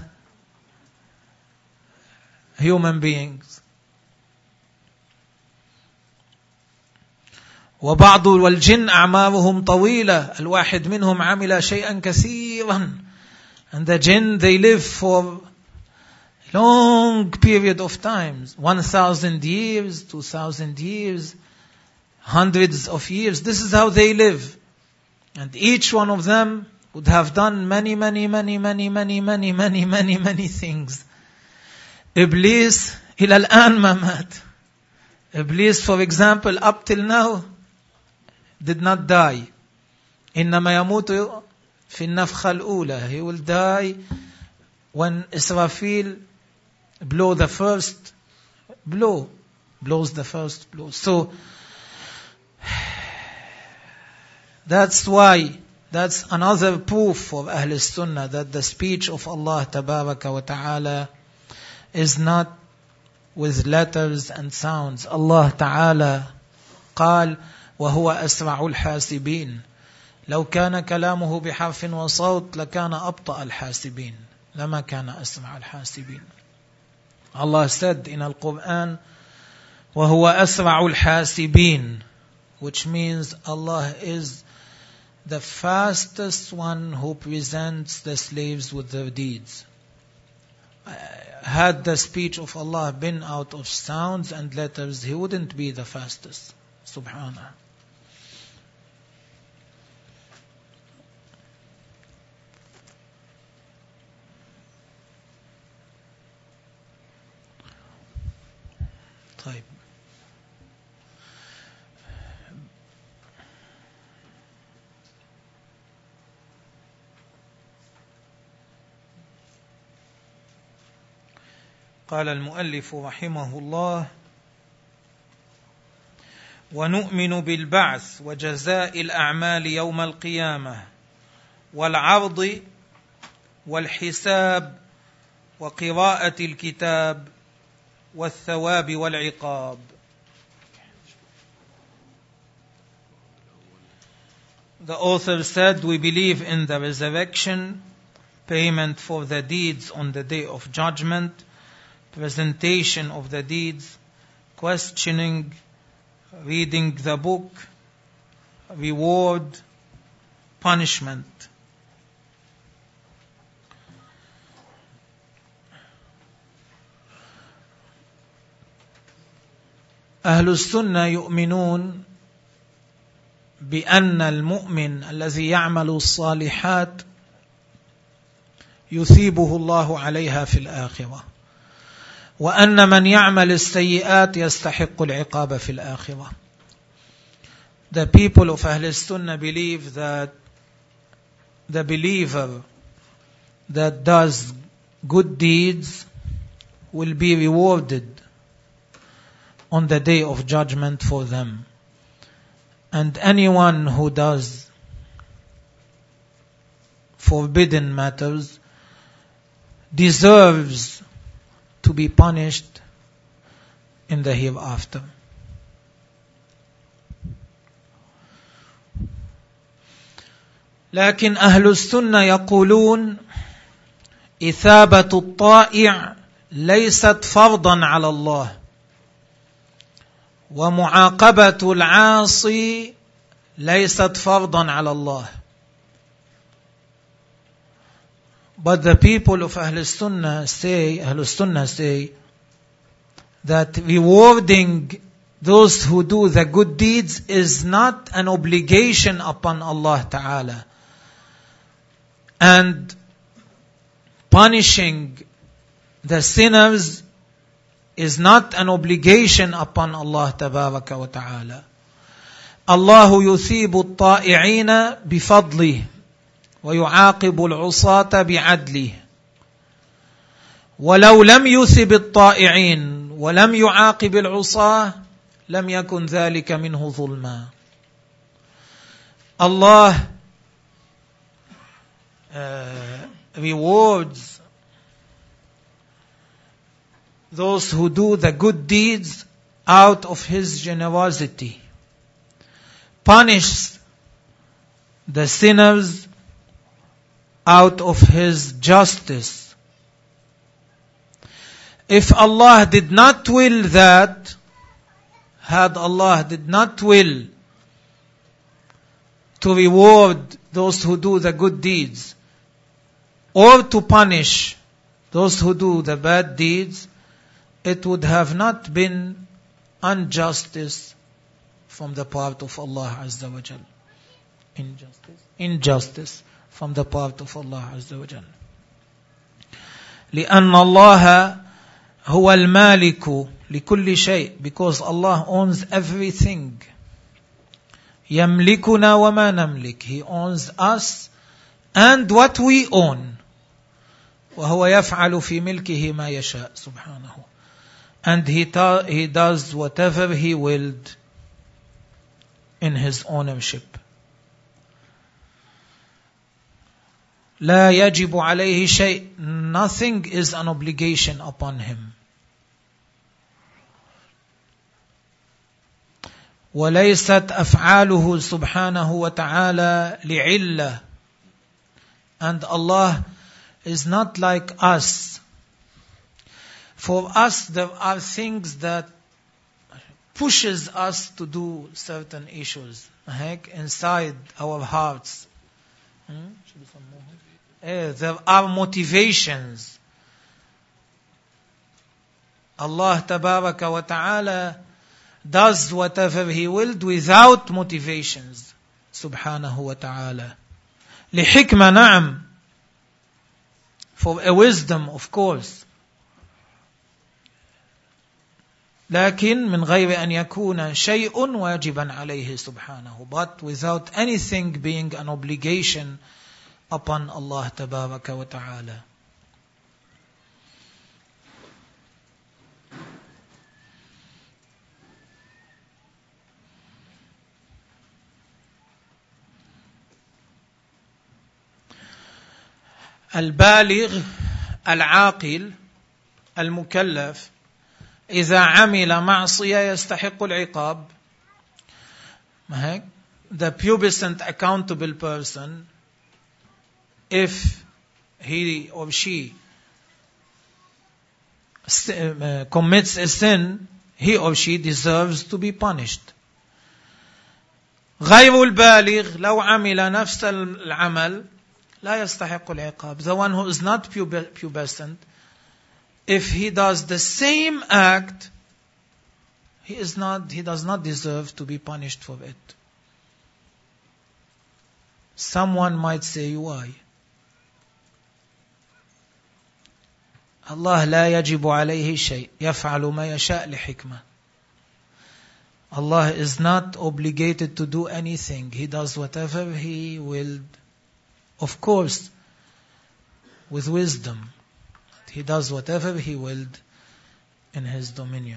human beings. وبعض والجن أعمارهم طويلة الواحد منهم عمل شيئا كثيرا. And the jinn, they live for Long period of times. 1,000 years, 2,000 years, hundreds of years. This is how they live. And each one of them would have done many things. Iblis, إلى الآن ما مات. Iblis, for example, up till now, did not die. إنما يموت في النفخة الأولى. He will die when Israfil blows the first blow. So, that's why, that's another proof for Ahl Sunnah that the speech of Allah Tabaraka wa Ta'ala is not with letters and sounds. Allah Ta'ala قال وهو أسرع الحاسبين لو كان كلامه بحرف وصوت لكان أبطأ الحاسبين لما كان أسرع الحاسبين. Allah said in Al-Quran وهو أسرع الحاسبين, which means Allah is the fastest one who presents the slaves with their deeds. Had the speech of Allah been out of sounds and letters, He wouldn't be the fastest. Subhanallah. طيب. قال المؤلف رحمه الله ونؤمن بالبعث وجزاء الأعمال يوم القيامة والعرض والحساب وقراءة الكتاب والثواب والعقاب. The author said, we believe in the resurrection, payment for the deeds on the day of judgment, presentation of the deeds, questioning, reading the book, reward, punishment. أهل السنة يؤمنون بأن المؤمن الذي يعمل الصالحات يثيبه الله عليها في الآخرة وأن من يعمل السيئات يستحق العقاب في الآخرة. The people of Ahl Sunnah believe that the believer that does good deeds will be rewarded on the day of judgment for them. And anyone who does forbidden matters deserves to be punished in the hereafter. لكن أهل السنة يقولون إثابة الطائع ليست فرضا على الله ومعاقبة العاصي ليست فرضا على الله. But the people of Ahl Sunnah say that rewarding those who do the good deeds is not an obligation upon Allah Ta'ala. And punishing the sinners is not an obligation upon Allah Tabaraka wa Ta'ala. Allahu yuthibu at-ta'i'ina bifadlih ويعاقب العصاة بعدله ولو لم يثب الطائعين ولم يعاقب العصاة لم يكن ذلك منه ظلما. Allah rewards those who do the good deeds out of His generosity, punishes the sinners out of His justice. If Allah did not will that, had Allah did not will to reward those who do the good deeds or to punish those who do the bad deeds, it would have not been injustice from the part of Allah Azza wa Jal. Injustice from the part of Allah Azza wa Jal. لأن الله هو المالك لكل شيء, because Allah owns everything. يملكنا وما نملك, He owns us and what we own. وهو يفعل في ملكه ما يشاء سبحانه, and He does whatever He willed in His ownership. لا يجب عليه شيء, nothing is an obligation upon Him. وليست أفعاله سبحانه وتعالى لعلة, and Allah is not like us. For us there are things that pushes us to do certain issues inside our hearts. There are motivations. Allah Tabaraka wa Ta'ala does whatever He willed without motivations. Subhanahu wa Ta'ala. لحكمة نعم. For a wisdom, of course. لكن من غير أن يكون شيء واجبا عليه سبحانه. But without anything being an obligation upon Allah Tabaraka wa Ta'ala. البالغ العاقل المكلف إذا عمل معصية يستحق العقاب. The pubescent accountable person, if he or she commits a sin, he or she deserves to be punished. غير البالغ لو عمل نفس العمل لا يستحق العقاب. The one who is not pubescent, if he does the same act, he does not deserve to be punished for it. Someone might say, why? Allah لا يجب عليه شيء يفعل ما يشاء لحكمة. Allah is not obligated to do anything. He does whatever He willed. Of course, with wisdom. He does whatever He willed in His dominion.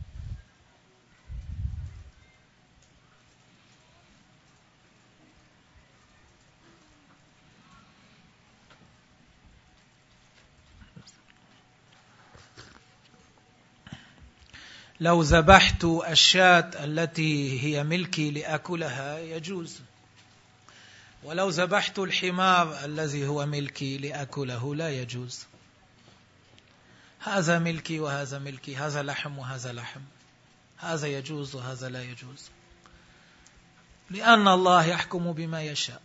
لو ذبحت الشاة التي هي ملكي لأكلها يجوز. ولو ذبحت الحمار الذي هو ملكي لأكله لا يجوز. هذا ملكي وهذا ملكي، هذا لحم وهذا لحم، هذا يجوز وهذا لا يجوز. لأن الله يحكم بما يشاء.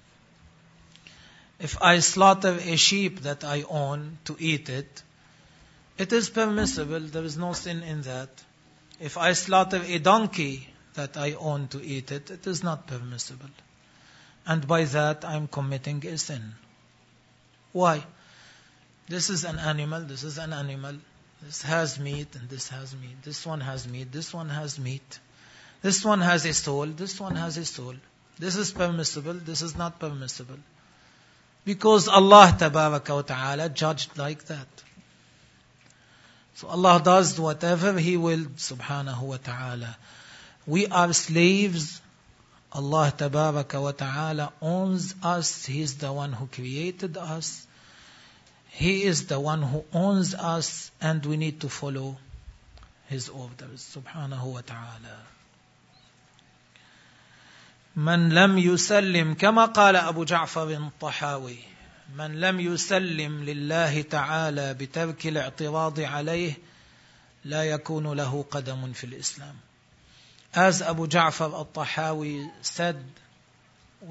If I slaughter a sheep that I own to eat it, it is permissible, there is no sin in that. If I slaughter a donkey that I own to eat it, it is not permissible. And by that I am committing a sin. Why? This is an animal, this is an animal. This has meat and this has meat. This one has meat, this one has meat. This one has a soul, this one has a soul. This is permissible, this is not permissible. Because Allah Tabaraka wa Ta'ala judged like that. So Allah does whatever He willed, subhanahu wa ta'ala. We are slaves. Allah Tabaraka wa Ta'ala owns us. He is the one who created us. He is the one who owns us, and we need to follow His orders, subhanahu wa ta'ala. من لم يسلم كما قال أبو جعفر الطحاوي من لم يسلم لله تعالى بترك الاعتراض عليه لا يكون له قدم في الإسلام. As Abu Ja'far al-Tahawi said,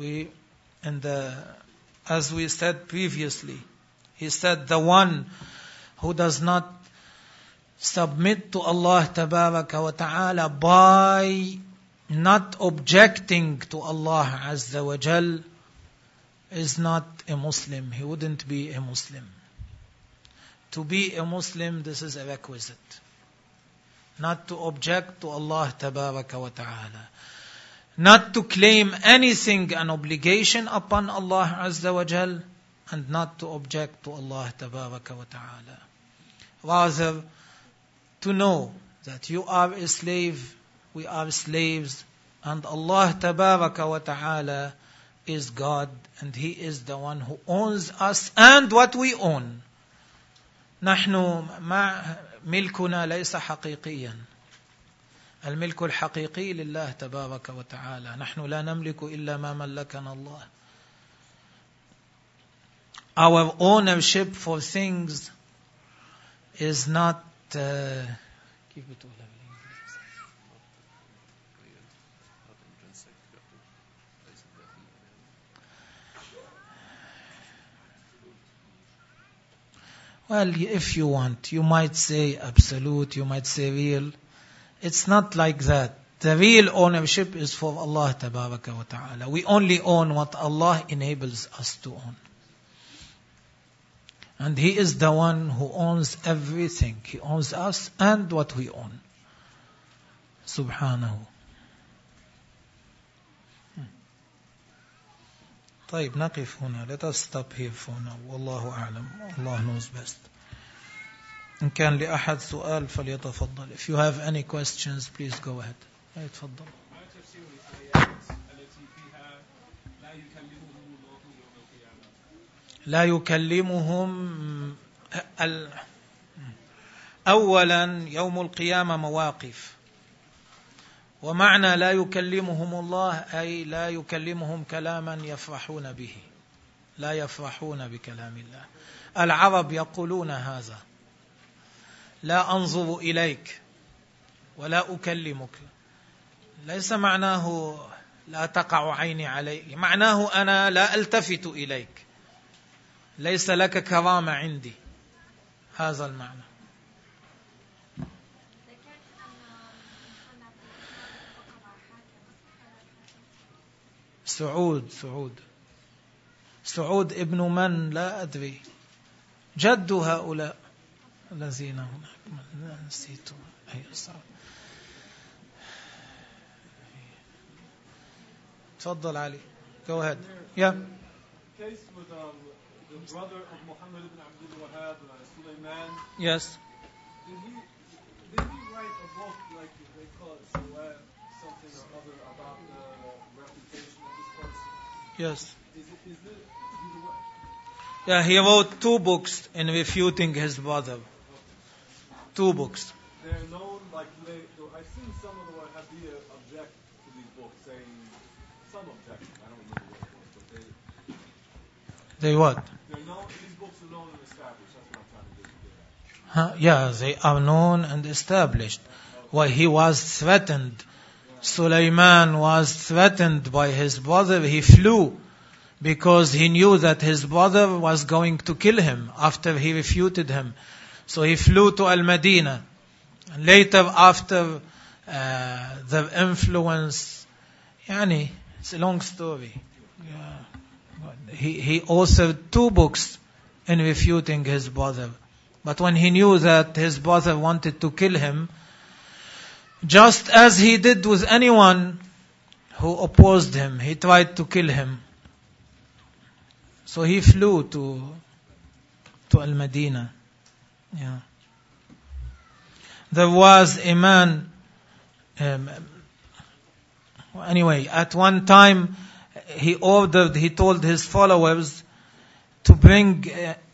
as we said previously, he said the one who does not submit to Allah Tabaraka wa Ta'ala by not objecting to Allah Azza wa Jal is not a Muslim. He wouldn't be a Muslim. To be a Muslim, this is a requisite. Not to object to Allah Tabaraka wa Ta'ala. Not to claim anything an obligation upon Allah Azza wa Jal, and not to object to Allah Tabaraka wa Ta'ala. Rather, to know that you are a slave, we are slaves, and Allah Tabaraka wa Ta'ala is God, and He is the one who owns us and what we own. نحن ملكنا ليس حقيقيا. الملك الحقيقي لله تبارك وتعالى. نحن لا نملك إلا ما ملكنا الله. Our ownership for things is not well, if you want, you might say absolute, you might say real. It's not like that. The real ownership is for Allah Tabaraka wa Ta'ala. We only own what Allah enables us to own. And He is the one who owns everything. He owns us and what we own. Subhanahu. طيب نقف هنا. Let us stop here for now. والله أعلم. Allah knows best. إن كان لأحد سؤال فليتفضل. If you have any questions, please go ahead. تفضل. لا يكلمهم أولا يوم القيامة مواقف. ومعنى لا يكلمهم الله أي لا يكلمهم كلاما يفرحون به. لا يفرحون بكلام الله. العرب يقولون هذا. لا أنظر إليك ولا أكلمك. ليس معناه لا تقع عيني عليك. معناه أنا لا ألتفت إليك. ليس لك كرامة عندي. هذا المعنى. سعود ابن من لا أدري. جد هؤلاء الذين هناك نسيت أي صعب. تفضل علي. Go ahead. Yeah. Case with the brother of Muhammad ibn Abdul Wahhab, Sulaiman. Yes. Did he write a book like they call it something or other about the reputation of this person? Yes. Is it Yeah, he wrote 2 books in refuting his brother. 2 books. They're known like I've seen some of the Wahhabiyya object to these books, saying some objection. I don't remember what it was, but They what? they're known. These books are known and established. That's what I'm trying to get at. Yeah, they are known and established. Well, he was threatened. Sulaiman was threatened by his brother. He flew because he knew that his brother was going to kill him after he refuted him. So he flew to Al-Madinah. And later, after the influence, it's a long story. Yeah. He authored 2 books in refuting his brother. But when he knew that his brother wanted to kill him, just as he did with anyone who opposed him, he tried to kill him. So he flew to Al-Madinah. Yeah. There was a man, anyway, at one time he told his followers to bring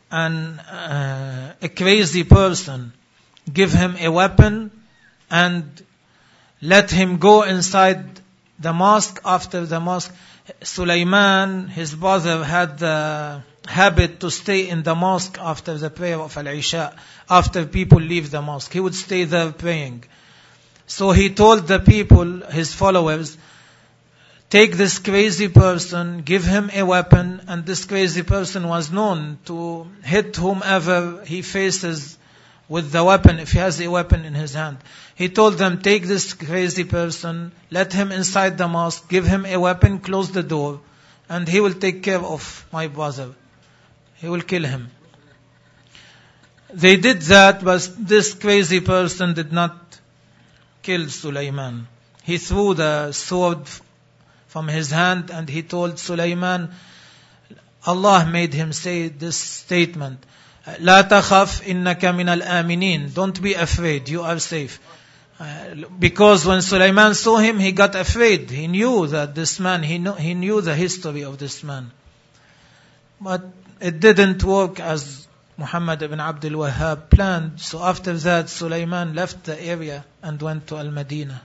a crazy person, give him a weapon and let him go inside the mosque. After the mosque, Sulaiman, his brother, had the habit to stay in the mosque after the prayer of Al-Isha. After people leave the mosque, he would stay there praying. So he told the people, his followers, take this crazy person, give him a weapon, and this crazy person was known to hit whomever he faces with the weapon, if he has a weapon in his hand. He told them, take this crazy person, let him inside the mosque, give him a weapon, close the door, and he will take care of my brother. He will kill him. They did that, but this crazy person did not kill Sulaiman. He threw the sword from his hand and he told Sulaiman, Allah made him say this statement, لا تخف إنك من الآمنين. Don't be afraid, you are safe. Because when Sulaiman saw him, he got afraid. He knew that this man, he knew the history of this man. But it didn't work as Muhammad ibn Abdul Wahhab planned. So after that, Sulaiman left the area and went to Al-Madinah.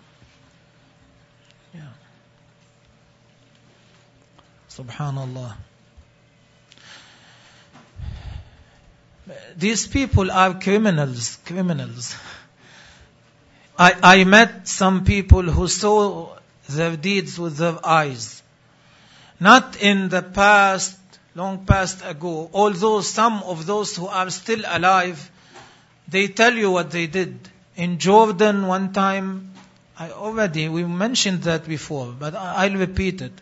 Yeah. Subhanallah. These people are criminals. I met some people who saw their deeds with their eyes. Not in the past, long past ago, although some of those who are still alive, they tell you what they did. In Jordan one time, we mentioned that before, but I'll repeat it.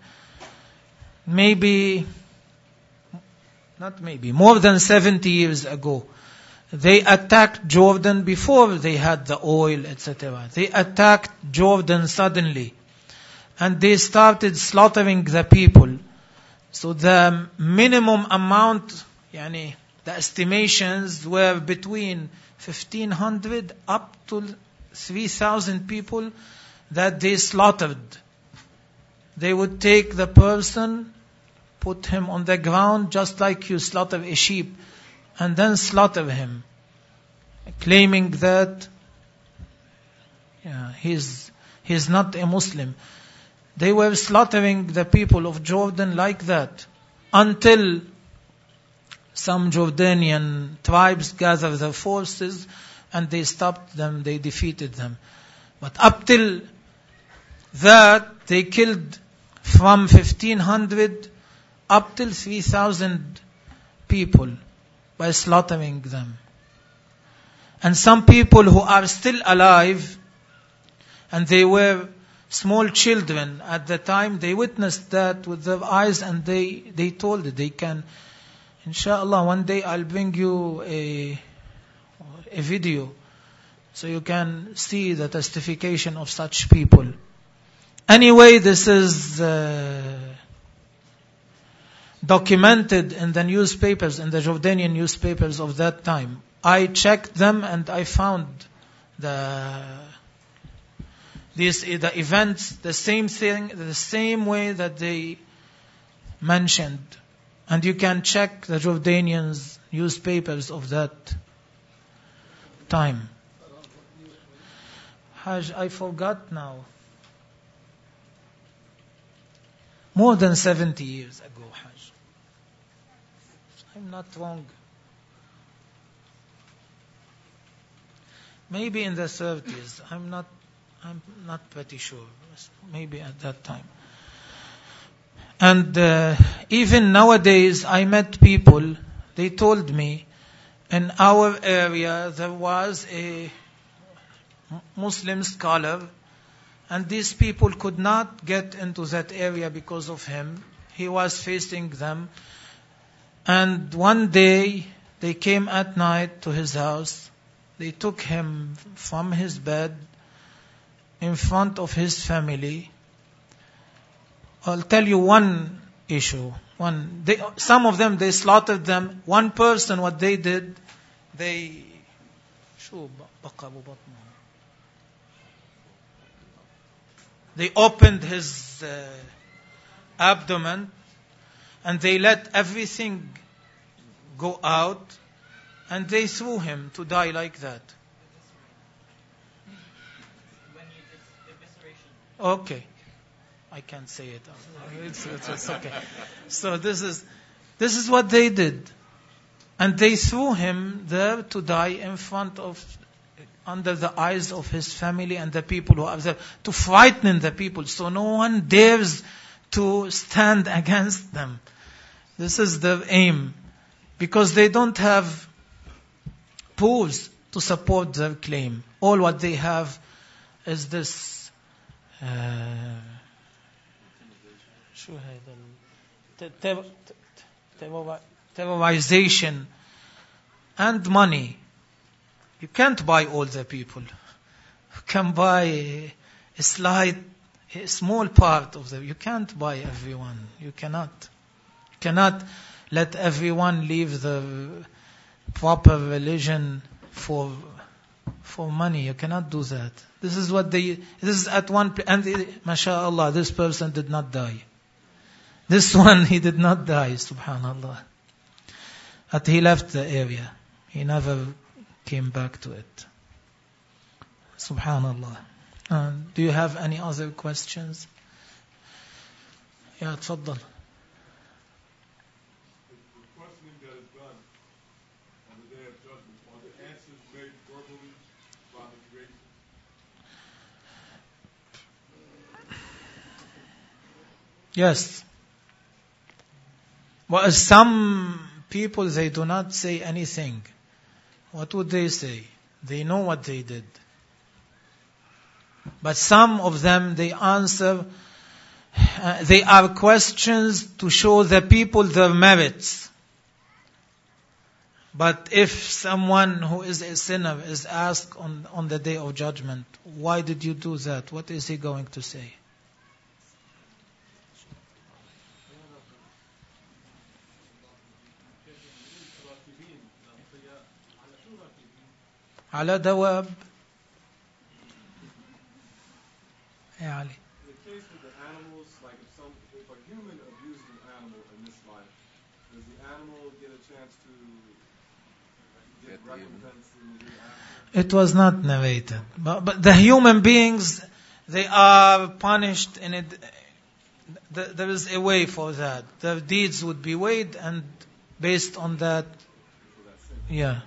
More than 70 years ago, they attacked Jordan before they had the oil, etc. They attacked Jordan suddenly. And they started slaughtering the people. So the minimum amount, the estimations were between 1,500 up to 3,000 people that they slaughtered. They would take the person, put him on the ground just like you slaughter a sheep, and then slaughter him, claiming that he's not a Muslim. They were slaughtering the people of Jordan like that until some Jordanian tribes gathered their forces and they stopped them, they defeated them. But up till that, they killed from 1,500 up till 3,000 people by slaughtering them. And some people who are still alive, and they were small children at the time, they witnessed that with their eyes, and they told it. They can, inshallah, one day I'll bring you a video so you can see the testification of such people. Anyway, this is documented in the newspapers, in the Jordanian newspapers of that time. I checked them and I found the events, the same thing, the same way that they mentioned. And you can check the Jordanians newspapers of that time. Hajj, I forgot now. More than 70 years ago, Hajj. I'm not wrong. Maybe in the 30s. I'm not pretty sure. Maybe at that time. And even nowadays, I met people, they told me, in our area there was a Muslim scholar, and these people could not get into that area because of him. He was facing them. And one day, they came at night to his house. They took him from his bed in front of his family. I'll tell you one issue. Some of them, they slaughtered them. One person, what they did, they opened his abdomen and they let everything go out and they threw him to die like that. When you did evisceration. Okay. I can't say it. It's okay. So this is what they did. And they threw him there to die under the eyes of his family and the people who are there, to frighten the people, so no one dares to stand against them. This is their aim. Because they don't have proofs to support their claim. All what they have is this terrorization and money. You can't buy all the people. You can buy a small part of them. You can't buy everyone. You cannot. You cannot let everyone leave the proper religion for money. You cannot do that. This is at one, and mashallah, this person did not die. This one, he did not die, subhanallah. But he left the area. He never came back to it. Subhanallah. Do you have any other questions? Yeah, تفضل. The questioning that is done on the day of judgment, are the answers made verbally by the creation? Yes. Well, some people, they do not say anything. What would they say? They know what they did. But some of them, they answer, they are questions to show the people their merits. But if someone who is a sinner is asked on the day of judgment, why did you do that? What is he going to say? على دواب. يا علي. In the case with the animals, like if a human abuses an animal in this life, does the animal get a chance to get recompense in the hereafter? It was not narrated. But the human beings, they are punished in it. There is a way for that. Their deeds would be weighed, and based on that, yeah.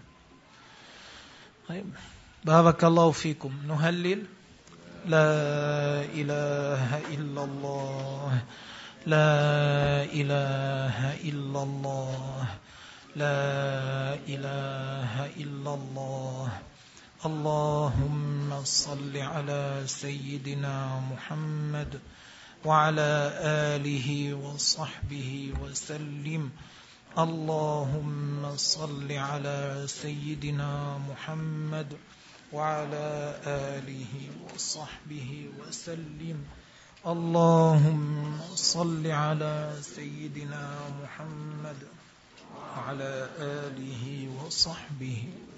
بارك الله فيكم. نهلل. لا إله إلا الله. لا إله إلا الله. لا إله إلا الله. اللهم صل على سيدنا محمد وعلى آله وصحبه وسلم. اللهم صل على سيدنا محمد وعلى آله وصحبه وسلم. اللهم صل على سيدنا محمد وعلى آله وصحبه